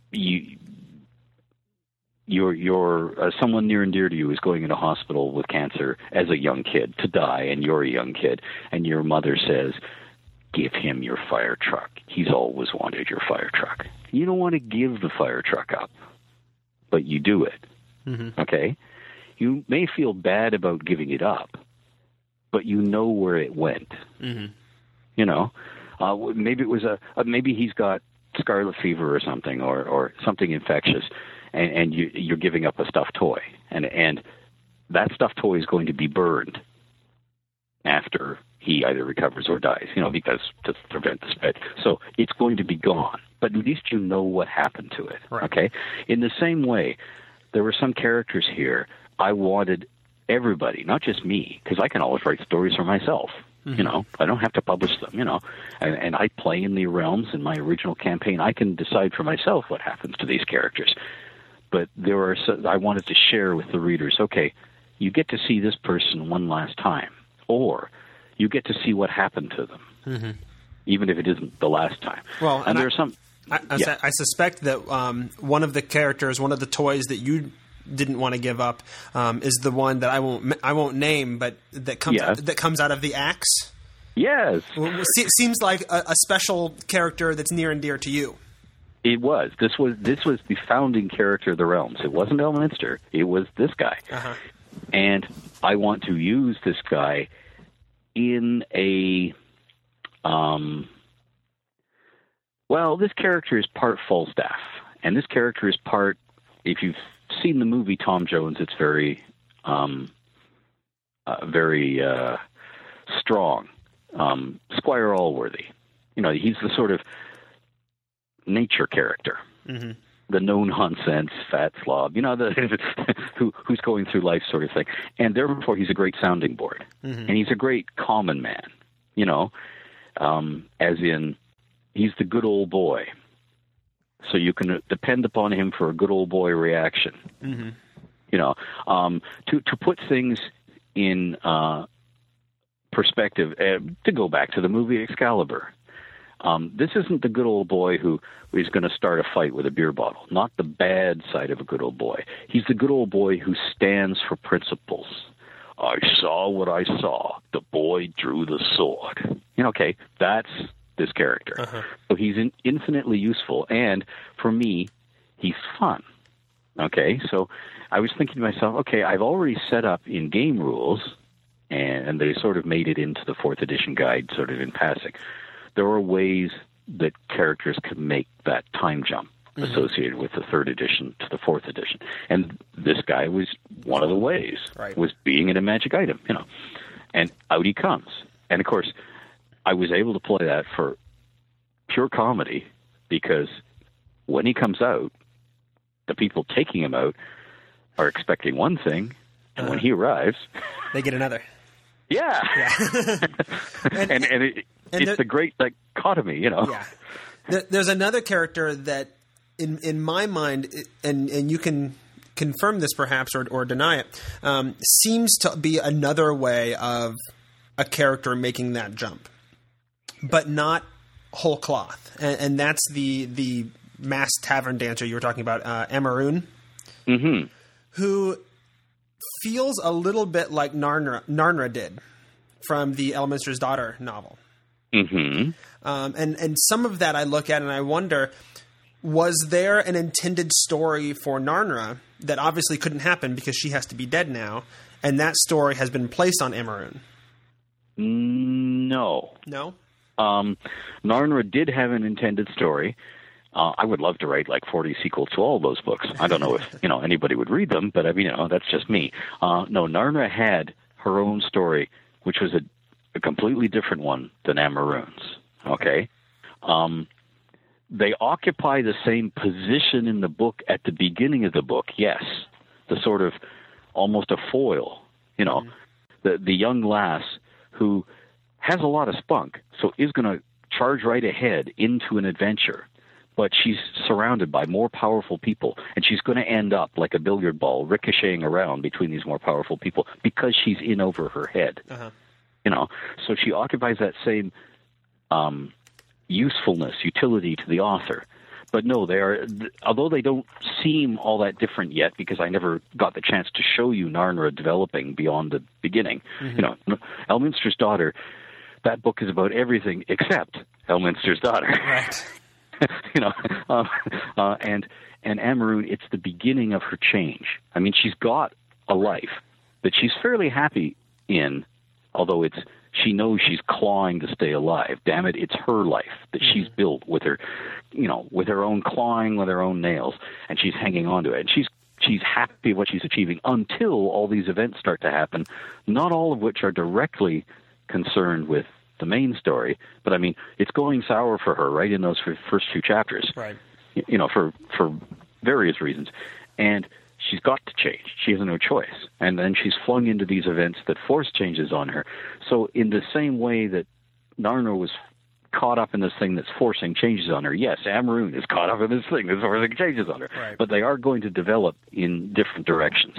you're someone near and dear to you is going into hospital with cancer as a young kid to die, and you're a young kid, and your mother says, give him your fire truck. He's always wanted your fire truck. You don't want to give the fire truck up, but you do it, okay? You may feel bad about giving it up, but you know where it went. Maybe it was maybe he's got scarlet fever or something, or something infectious, and you're giving up a stuffed toy, and that stuffed toy is going to be burned after he either recovers or dies, because to prevent the spread. So it's going to be gone, but at least you know what happened to it. Right. Okay. In the same way, there were some characters here I wanted everybody, not just me, because I can always write stories for myself. I don't have to publish them, and I play in the realms in my original campaign. I can decide for myself what happens to these characters. But I wanted to share with the readers, okay, you get to see this person one last time, or you get to see what happened to them, even if it isn't the last time. Well, and there are some. I suspect that one of the characters, one of the toys that you didn't want to give up, is the one that I won't name, but that comes out of the axe. Yes. Seems like a special character that's near and dear to you. It was. This was the founding character of the realms. It wasn't Elminster. It was this guy. Uh-huh. And I want to use this guy in a... well, this character is part Falstaff. And this character is part... If you've seen the movie Tom Jones, it's very strong. Squire Allworthy. You know, he's the sort of nature character. Mm-hmm. The no-nonsense fat slob, you know, who's going through life sort of thing. And therefore, he's a great sounding board. Mm-hmm. And he's a great common man, you know, as in he's the good old boy. So you can depend upon him for a good old boy reaction. Mm-hmm. You know, to put things in perspective, to go back to the movie Excalibur. This isn't the good old boy who is going to start a fight with a beer bottle. Not the bad side of a good old boy. He's the good old boy who stands for principles. I saw what I saw. The boy drew the sword. You know, okay, that's this character. Uh-huh. So he's infinitely useful, and for me, he's fun. Okay, so I was thinking to myself, okay, I've already set up in game rules, and they sort of made it into the 4th edition guide sort of in passing. There are ways that characters can make that time jump associated with the 3rd edition to the 4th edition. And this guy was one of the ways, was being in a magic item, you know. And out he comes. And, of course, I was able to play that for pure comedy because when he comes out, the people taking him out are expecting one thing, and when he arrives... They get another. Yeah. and it's a great dichotomy, you know. Yeah. There's another character that, in my mind, and you can confirm this perhaps or deny it, seems to be another way of a character making that jump, but not whole cloth. And that's the masked tavern dancer you were talking about, Amarune, who feels a little bit like Narnra did from the Elminster's Daughter novel. Mm-hmm. And some of that I look at and I wonder, was there an intended story for Narnra that obviously couldn't happen because she has to be dead now, and that story has been placed on Amarune? No. No? Narnra did have an intended story. I would love to write like 40 sequels to all those books. I don't know if anybody would read them, but I mean, that's just me. No, Narnra had her own story, which was a completely different one than Amarune's. Okay, they occupy the same position in the book at the beginning of the book. Yes, the sort of almost a foil. You know, the young lass who has a lot of spunk, so is going to charge right ahead into an adventure. But she's surrounded by more powerful people, and she's going to end up like a billiard ball ricocheting around between these more powerful people because she's in over her head. Uh-huh. You know, so she occupies that same usefulness, utility to the author. But no, they are, although they don't seem all that different yet, because I never got the chance to show you Narnra developing beyond the beginning. Mm-hmm. You know, Elminster's Daughter, that book is about everything except Elminster's Daughter. Right. You know, and Amarune, it's the beginning of her change. I mean, she's got a life that she's fairly happy in, although she knows she's clawing to stay alive. Damn it, it's her life that she's built with her, with her own clawing, with her own nails, and she's hanging on to it. And she's happy with what she's achieving until all these events start to happen, not all of which are directly concerned with the main story, but I mean, it's going sour for her right in those first few chapters, right? For various reasons, and she's got to change. She has no choice, and then she's flung into these events that force changes on her. So, in the same way that Narnra was caught up in this thing that's forcing changes on her, yes, Amarune is caught up in this thing that's forcing changes on her. Right. But they are going to develop in different directions.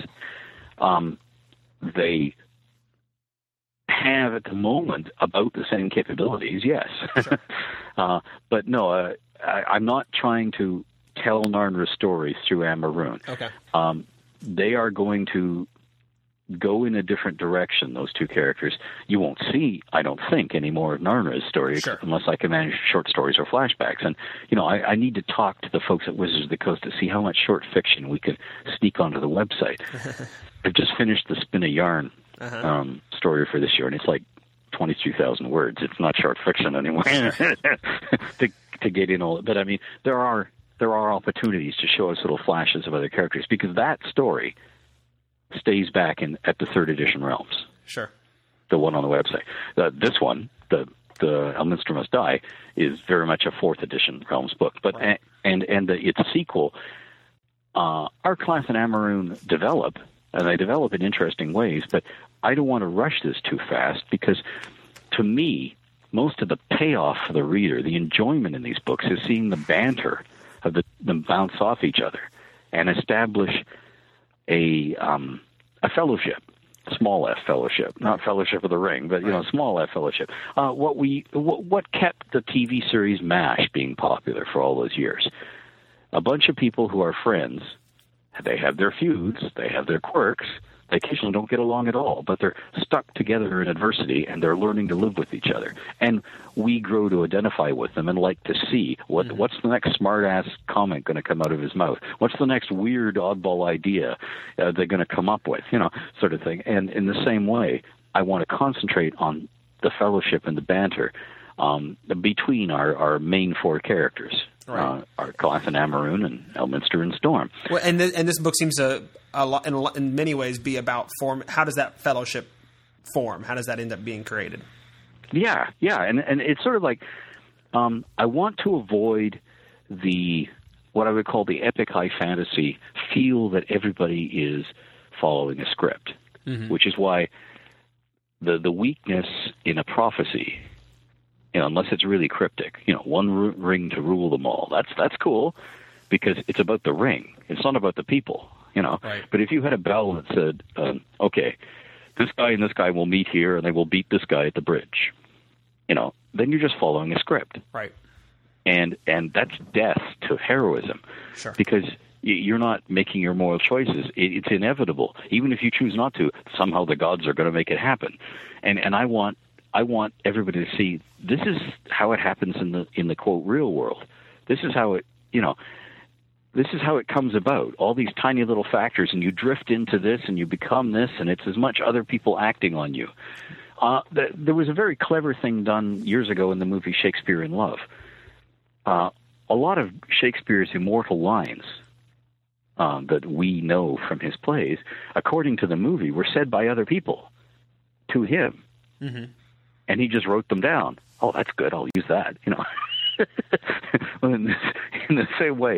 They have at the moment about the same capabilities, yes. Sure. But no, I'm not trying to tell Narnra's stories through Amarune. Okay. They are going to go in a different direction, those two characters, you won't see, I don't think, any more of Narna's story unless I can manage short stories or flashbacks. And, I need to talk to the folks at Wizards of the Coast to see how much short fiction we could sneak onto the website. I've just finished the Spin a Yarn story for this year, and it's like 22,000 words. It's not short fiction anymore to get in all. But, I mean, there are opportunities to show us little flashes of other characters, because that story stays back at the 3rd edition Realms. Sure. The one on the website. This one, the Elminster Must Die, is very much a 4th edition Realms book. But right. and its sequel, our class and Amarune develop, and they develop in interesting ways, but I don't want to rush this too fast, because to me, most of the payoff for the reader, the enjoyment in these books, is seeing the banter of them bounce off each other and establish a fellowship, small f fellowship, not Fellowship of the Ring, but small f fellowship. What kept the TV series MASH being popular for all those years? A bunch of people who are friends. They have their feuds, they have their quirks. They occasionally don't get along at all, but they're stuck together in adversity, and they're learning to live with each other. And we grow to identify with them and like to see what's the next smart-ass comment going to come out of his mouth? What's the next weird, oddball idea they're going to come up with, sort of thing. And in the same way, I want to concentrate on the fellowship and the banter between our main 4 characters. Right. Our Calaithan Amarune and Elminster and Storm. Well, and this book seems to in many ways be about form. How does that fellowship form? How does that end up being created? Yeah, and it's sort of like I want to avoid what I would call the epic high fantasy feel that everybody is following a script, which is why the weakness in a prophecy. Unless it's really cryptic, one ring to rule them all. That's cool, because it's about the ring. It's not about the people, Right. But if you had a bell that said, okay, this guy and this guy will meet here and they will beat this guy at the bridge, then you're just following a script. Right. And that's death to heroism. Sure. Because you're not making your moral choices. It's inevitable. Even if you choose not to, somehow the gods are going to make it happen. And I want everybody to see this is how it happens in the quote real world. This is how it this is how it comes about. All these tiny little factors, and you drift into this, and you become this, and it's as much other people acting on you. There was a very clever thing done years ago in the movie Shakespeare in Love. A lot of Shakespeare's immortal lines that we know from his plays, according to the movie, were said by other people to him. Mm-hmm. And he just wrote them down. Oh, that's good. I'll use that. Well, in the same way,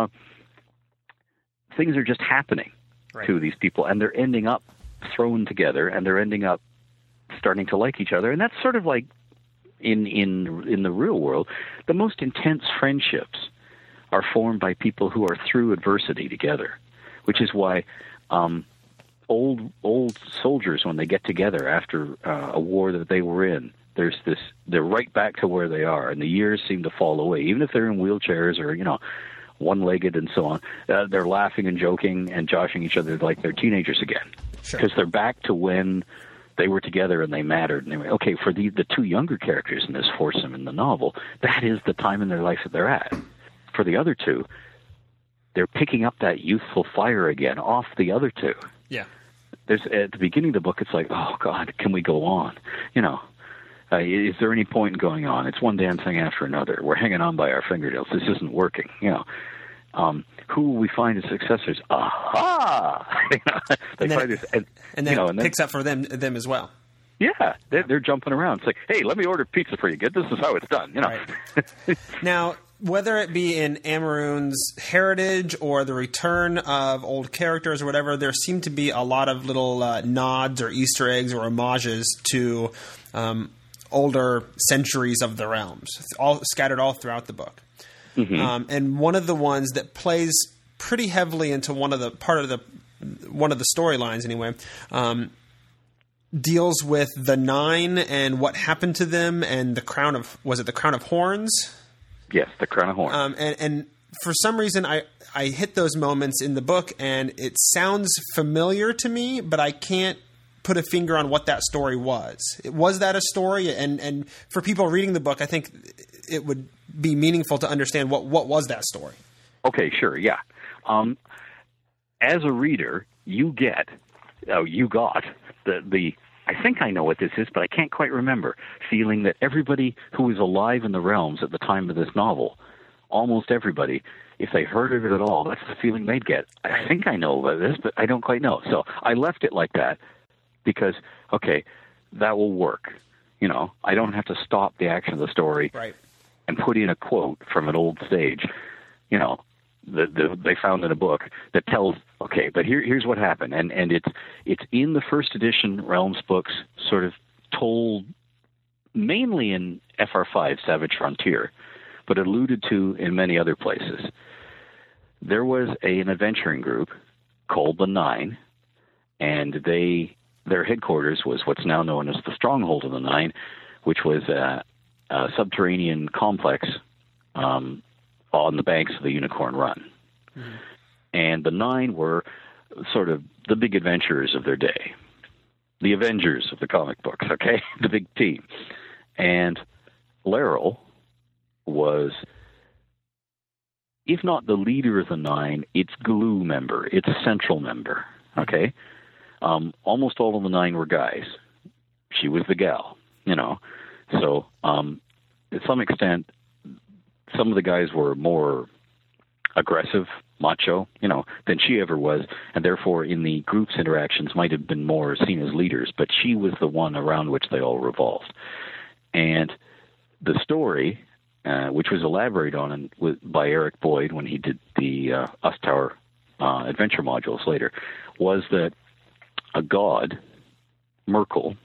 things are just happening to these people, and they're ending up thrown together, and they're ending up starting to like each other. And that's sort of like in the real world, the most intense friendships are formed by people who are through adversity together, which is why old soldiers, when they get together after a war that they were in, they're right back to where they are, and the years seem to fall away, even if they're in wheelchairs or one-legged and so on. They're laughing and joking and joshing each other like they're teenagers again, because they're back to when they were together and they mattered. And they were, okay, for the 2 younger characters in this foursome in the novel, that is the time in their life that they're at. For the other 2, they're picking up that youthful fire again off the other 2. Yeah. There's at the beginning of the book, it's like, oh God, can we go on? Is there any point in going on? It's one damn thing after another. We're hanging on by our fingernails. This isn't working. Who will we find as successors? Aha! And then it picks up for them as well. Yeah, they're jumping around. It's like, hey, let me order pizza for you. This is how it's done. Right. Now, whether it be in Amarune's heritage or the return of old characters or whatever, there seem to be a lot of little nods or Easter eggs or homages to older centuries of the realms, all scattered all throughout the book. Mm-hmm. And one of the ones that plays pretty heavily into one of the storylines anyway, deals with the 9 and what happened to them and the crown of Horns? Yes, the Crown of Horns. And for some reason, I hit those moments in the book, and it sounds familiar to me, but I can't put a finger on what that story was. Was that a story? And for people reading the book, I think it would be meaningful to understand what was that story. Okay, sure, yeah. As a reader, you got the I think I know what this is, but I can't quite remember, feeling that everybody who was alive in the realms at the time of this novel, almost everybody, if they heard of it at all, that's the feeling they'd get. I think I know about this, but I don't quite know. So I left it like that because, okay, that will work. You know, I don't have to stop the action of the story and put in a quote from an old stage, you know, they found in a book that tells, okay, but here's what happened. And it's in the first edition Realms books, sort of told mainly in FR5, Savage Frontier, but alluded to in many other places. There was an adventuring group called the Nine, and their headquarters was what's now known as the Stronghold of the Nine, which was a subterranean complex on the banks of the Unicorn Run. Mm-hmm. And the Nine were sort of the big adventurers of their day, the Avengers of the comic books, okay? The big team. And Laeral was, if not the leader of the Nine, its glue member, its central member, okay? Almost all of the Nine were guys. She was the gal, you know. So, to some extent, some of the guys were more aggressive, macho, you know, than she ever was, and therefore in the group's interactions might have been more seen as leaders, but she was the one around which they all revolved. And the story, which was elaborated on by Eric Boyd when he did the Ustower adventure modules later, was that a god, Merkel,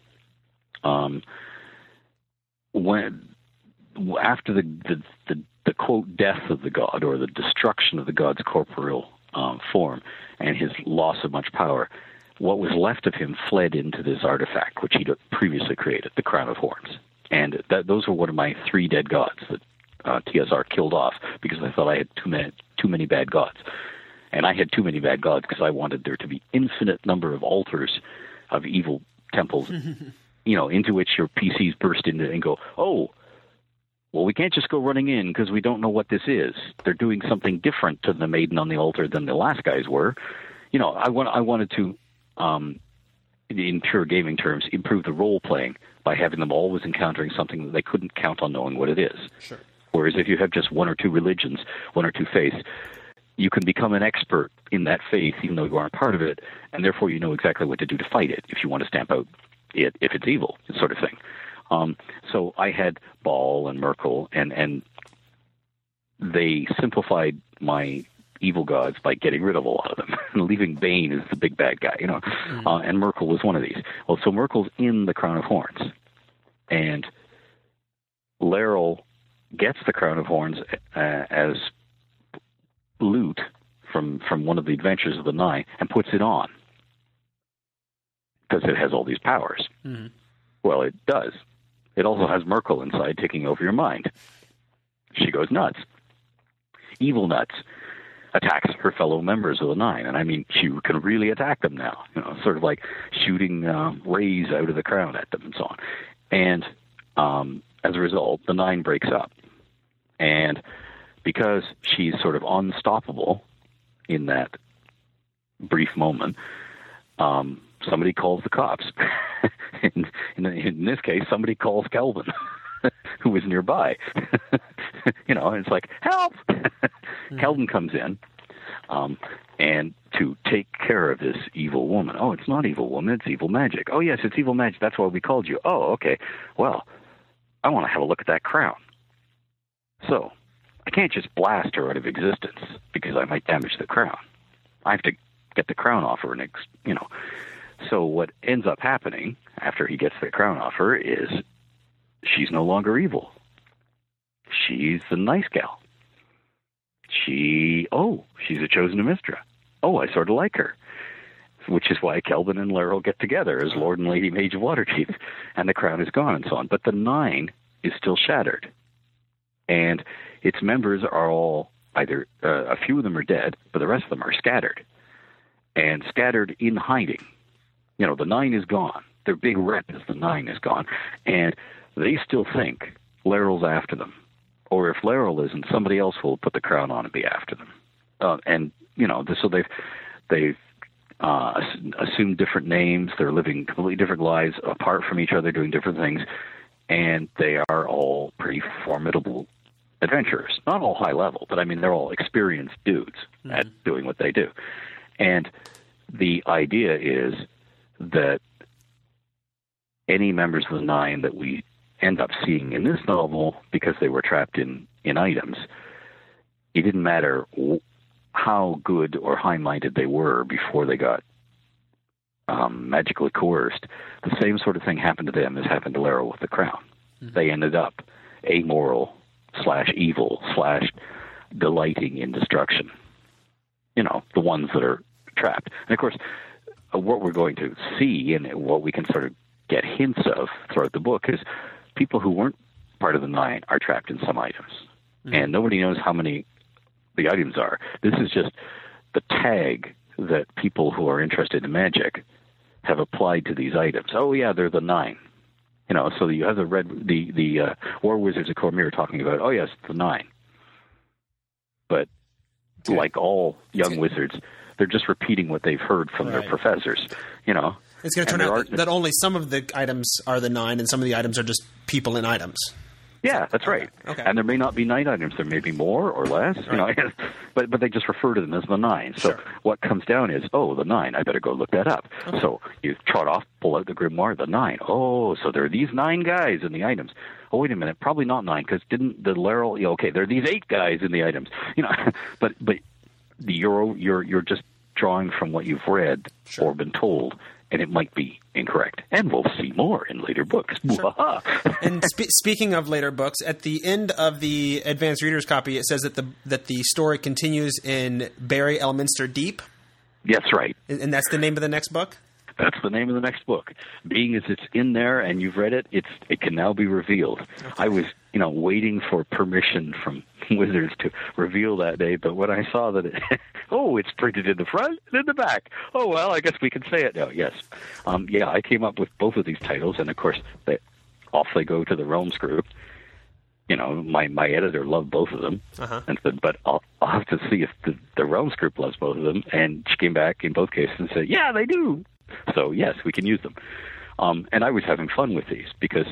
when after the quote death of the god, or the destruction of the god's corporeal form and his loss of much power, what was left of him fled into this artifact which he'd previously created, the Crown of Horns. And those were one of my 3 dead gods that TSR killed off because I thought I had too many bad gods. And I had too many bad gods because I wanted there to be infinite number of altars of evil temples, you know, into which your PCs burst into and go, oh, well, we can't just go running in because we don't know what this is. They're doing something different to the maiden on the altar than the last guys were. You know, I wanted to, in pure gaming terms, improve the role-playing by having them always encountering something that they couldn't count on knowing what it is. Sure. Whereas if you have just 1 or 2 religions, 1 or 2 faiths, you can become an expert in that faith even though you aren't part of it, and therefore you know exactly what to do to fight it if you want to stamp out it if it's evil, sort of thing. So I had Baal and Merkel, and they simplified my evil gods by getting rid of a lot of them, leaving Bane as the big bad guy, you know. And Merkel was one of these. Well, so Merkel's in the Crown of Horns, and Laeral gets the Crown of Horns as loot from one of the adventures of the Nine and puts it on because it has all these powers. Mm-hmm. Well, it does. It also has Merkel inside taking over your mind. She goes nuts. Evil nuts. Attacks her fellow members of the Nine. And I mean, she can really attack them now. You know, sort of like shooting rays out of the crown at them and so on. And as a result, the Nine breaks up. And because she's sort of unstoppable in that brief moment, somebody calls the cops. In this case, somebody calls Kelvin, who was nearby. You know, and it's like, help! Kelvin comes in, and to take care of this evil woman. Oh, it's not evil woman, it's evil magic. Oh, yes, it's evil magic. That's why we called you. Oh, okay. Well, I want to have a look at that crown. So, I can't just blast her out of existence because I might damage the crown. I have to get the crown off her, you know. So what ends up happening after he gets the crown off her is she's no longer evil. She's the nice gal. She's a chosen of Mystra. Oh, I sort of like her. Which is why Kelvin and Laeral get together as Lord and Lady Mage of Waterdeep, and the crown is gone and so on. But the Nine is still shattered. And its members are all either a few of them are dead, but the rest of them are scattered, and scattered in hiding. You know, the 9 is gone. Their big rep is the 9 is gone, and they still think Lae'rel's after them. Or if Lae'rel isn't, somebody else will put the crown on and be after them. And, you know, so they've assumed different names. They're living completely different lives apart from each other, doing different things. And they are all pretty formidable adventurers. Not all high level, but I mean, they're all experienced dudes at doing what they do. And the idea is that any members of the 9 that we end up seeing in this novel, because they were trapped in items, it didn't matter how good or high-minded they were before they got magically coerced. The same sort of thing happened to them as happened to Lae'rel with the crown. They ended up amoral / evil / delighting in destruction. You know, the ones that are trapped. And of course, what we're going to see and what we can sort of get hints of throughout the book is people who weren't part of the 9 are trapped in some items. And nobody knows how many the items are. This is just the tag that people who are interested in magic have applied to these items. Oh yeah, they're the 9. You know, so you have the War Wizards of Cormyr talking about, oh yes, the 9. But like all young wizards, they're just repeating what they've heard from their professors. You know, it's going to turn out that only some of the items are the 9, and some of the items are just people in items. Yeah, that's right. Okay. And there may not be 9 items. There may be more or less. Right. You know, but they just refer to them as the 9. So what comes down is, oh, the 9. I better go look that up. Okay. So you trot off, pull out the grimoire, the 9. Oh, so there are these 9 guys in the items. Oh, wait a minute, probably not 9, because didn't the Lae'rel? Okay, there are these 8 guys in the items. You know, but you're just drawing from what you've read or been told. And it might be incorrect. And we'll see more in later books. Sure. And speaking of later books, at the end of the advanced reader's copy, it says that the story continues in Barry Elminster Deep. That's right. And that's the name of the next book? That's the name of the next book. Being as it's in there and you've read it, it can now be revealed. Okay. I was, waiting for permission from Wizards to reveal that day, but when I saw that it's printed in the front and in the back. Oh, well, I guess we can say it now. Yes. I came up with both of these titles, and of course, off they go to the Realms group. You know, my editor loved both of them, and said, but I'll have to see if the Realms group loves both of them. And she came back in both cases and said, yeah, they do. So, yes, we can use them. And I was having fun with these because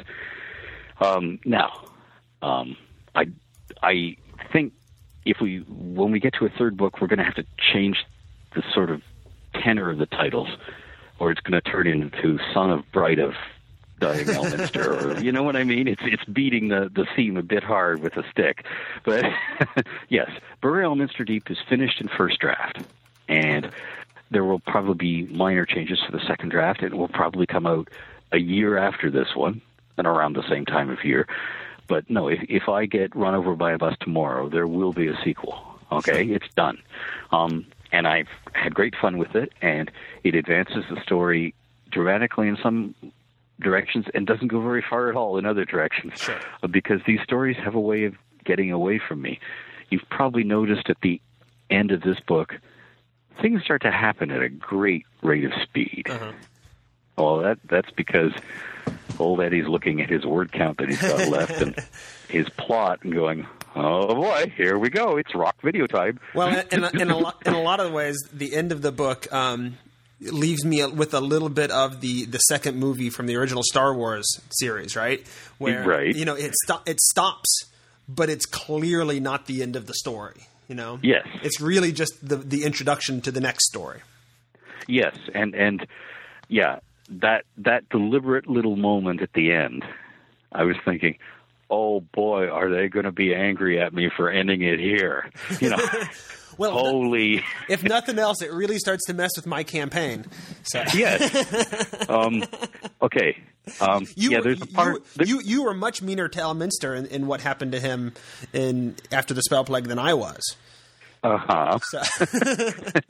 I think when we get to a third book, we're going to have to change the sort of tenor of the titles, or it's going to turn into Son of Bride of Dying Elminster, or you know what I mean? It's beating the theme a bit hard with a stick. But yes, Barry Elminster Deep is finished in first draft, and there will probably be minor changes to the second draft. It will probably come out a year after this one, and around the same time of year. But no, if I get run over by a bus tomorrow, there will be a sequel. Okay, it's done. And I've had great fun with it, and it advances the story dramatically in some directions and doesn't go very far at all in other directions. Sure. Because these stories have a way of getting away from me. You've probably noticed at the end of this book, things start to happen at a great rate of speed. Well, that's because old Eddie's looking at his word count that he's got left and his plot and going, oh boy, here we go. It's rock video time. Well, in a lot of ways, the end of the book leaves me with a little bit of the second movie from the original Star Wars series, right? Where it stops, but it's clearly not the end of the story. You know? Yes. It's really just the introduction to the next story. Yes, and yeah, that deliberate little moment at the end, I was thinking, oh boy, are they going to be angry at me for ending it here? You know, well, holy. If nothing else, it really starts to mess with my campaign. So. Yes. Okay. There's a part. You were much meaner to Elminster in what happened to him after the Spell Plague than I was. So.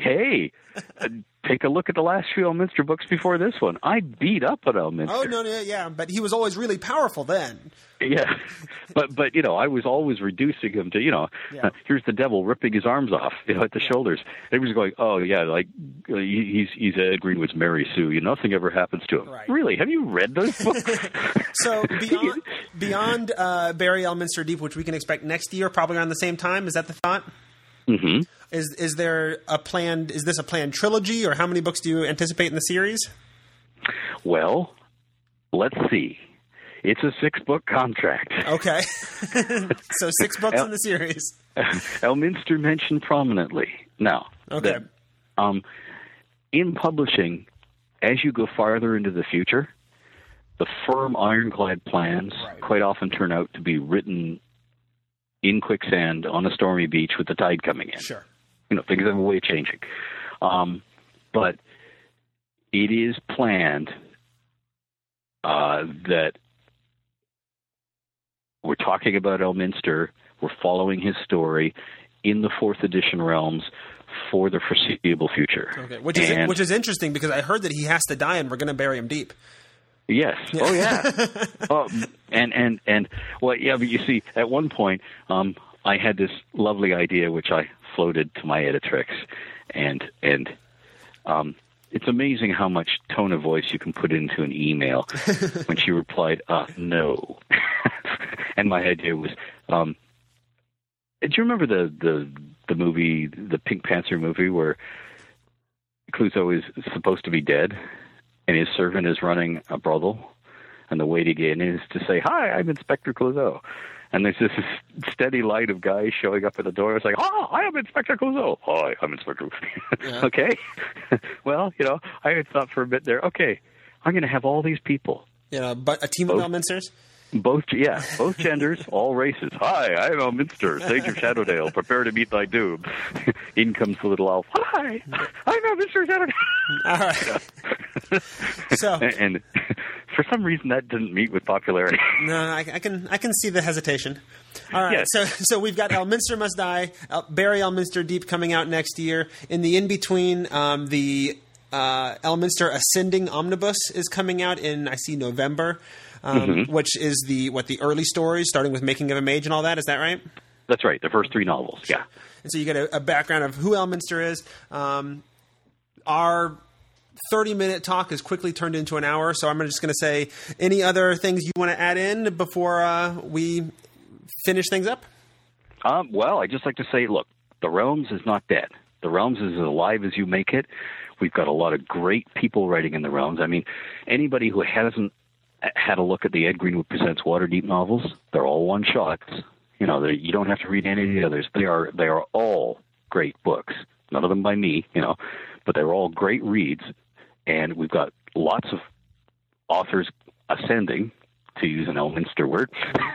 hey, take a look at the last few Elminster books before this one. I beat up on Elminster. Oh, no, yeah, but he was always really powerful then. Yeah, but you know, I was always reducing him to, you know, here's the devil ripping his arms off, you know, at the shoulders. Everybody's going, oh yeah, like he's Ed Greenwood's Mary Sue. You know, nothing ever happens to him. Right. Really? Have you read those books? So beyond Barry Elminster Deep, which we can expect next year, probably around the same time. Is that the thought? Mm-hmm. Is there a planned? Is this a planned trilogy, or how many books do you anticipate in the series? Well, let's see. It's a 6-book contract. Okay. So 6 books in the series. Elminster mentioned prominently. Now, okay. In publishing, as you go farther into the future, the firm ironclad plans quite often turn out to be written in quicksand on a stormy beach with the tide coming in. Sure. You know, things have a way of changing. But it is planned that we're talking about Elminster. We're following his story in the 4th edition realms for the foreseeable future. Okay, which is interesting because I heard that he has to die and we're going to bury him deep. Yes. Yeah. Oh, yeah. And well, yeah. But you see, at one point, I had this lovely idea which I floated to my editrix, and it's amazing how much tone of voice you can put into an email. When she replied, "No," and my idea was, do you remember the movie, the Pink Panther movie, where Clouseau is supposed to be dead, and his servant is running a brothel, and the way to get in is to say, "Hi, I'm Inspector Clouseau." And there's this steady light of guys showing up at the door. It's like, "Oh, I am Inspector Clouseau." "Hi, I'm Inspector." Yeah. Okay. Well, you know, I had thought for a bit there, okay, I'm going to have all these people. Yeah, but a team of Elminsters? Both genders, all races. "Hi, I am Elminster, Sage of Shadowdale. Prepare to meet thy doom." In comes the little elf. "Hi, I'm Elminster Shadowdale." All right. So, and for some reason that didn't meet with popularity. No, I can see the hesitation. All right. Yes. So we've got Elminster Must Die, Barry Elminster Deep coming out next year. In the in-between, the Elminster Ascending Omnibus is coming out in, I see, November. Which is the early stories, starting with Making of a Mage and all that. Is that right? That's right. The first 3 novels, yeah. And so you get a background of who Elminster is. Our 30-minute talk is quickly turned into an hour, so I'm just going to say any other things you want to add in before we finish things up? Well, I'd just like to say, look, the Realms is not dead. The Realms is as alive as you make it. We've got a lot of great people writing in the Realms. I mean, anybody who hasn't had a look at the Ed Greenwood Presents Waterdeep novels, they're all one-shots. You know, you don't have to read any of the others. They are all great books. None of them by me, you know, but they're all great reads. And we've got lots of authors ascending, to use an Elminster word.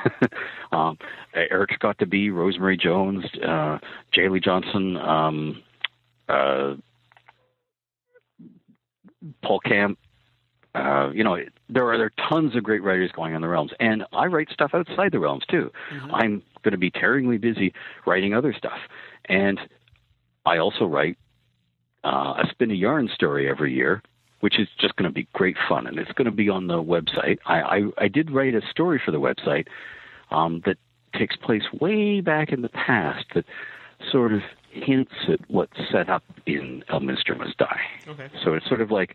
Eric Scott DeBee, Rosemary Jones, J. Lee Johnson, Paul Camp. You know, there are tons of great writers going on the Realms, and I write stuff outside the Realms too. I'm going to be tearingly busy writing other stuff, and I also write a Spin a Yarn story every year, which is just going to be great fun, and it's going to be on the website. I did write a story for the website that takes place way back in the past that sort of hints at what's set up in Elminster Must Die. Okay. So it's sort of like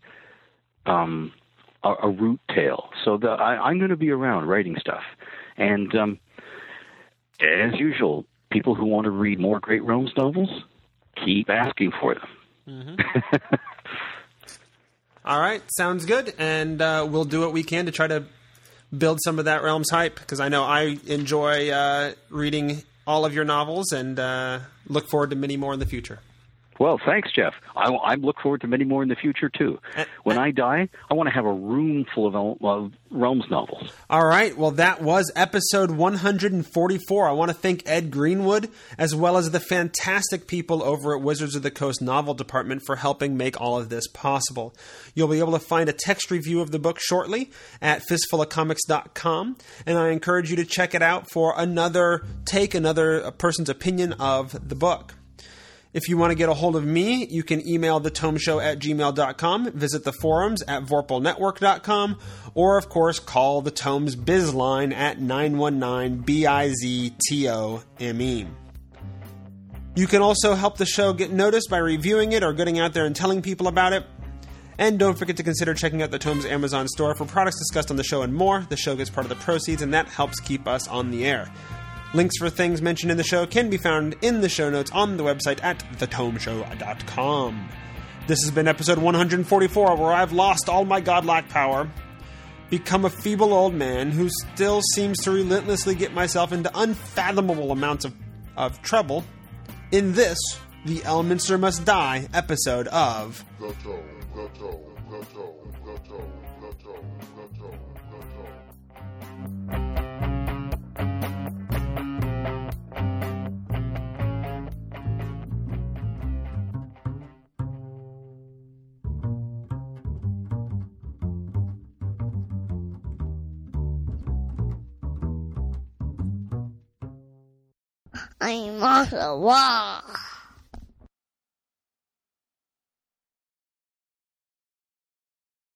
a root tale. So I'm going to be around writing stuff. And as usual, people who want to read more great Realms novels, keep asking for them. All right, sounds good. And we'll do what we can to try to build some of that Realms hype, because I know I enjoy reading all of your novels and look forward to many more in the future. Well, thanks, Jeff. I look forward to many more in the future, too. When I die, I want to have a room full of Realms novels. All right. Well, that was episode 144. I want to thank Ed Greenwood, as well as the fantastic people over at Wizards of the Coast Novel Department for helping make all of this possible. You'll be able to find a text review of the book shortly at fistfulofcomics.com, and I encourage you to check it out for another take, another person's opinion of the book. If you want to get a hold of me, you can email thetomeshow@gmail.com, visit the forums at vorpalnetwork.com, or, of course, call the Tomes Biz line at 919-BIZTOME. You can also help the show get noticed by reviewing it or getting out there and telling people about it. And don't forget to consider checking out the Tomes Amazon store for products discussed on the show and more. The show gets part of the proceeds, and that helps keep us on the air. Links for things mentioned in the show can be found in the show notes on the website at thetomeshow.com. This has been episode 144, where I've lost all my godlike power, become a feeble old man who still seems to relentlessly get myself into unfathomable amounts of trouble, in this, the Elminster Must Die episode of... I'm on the wall.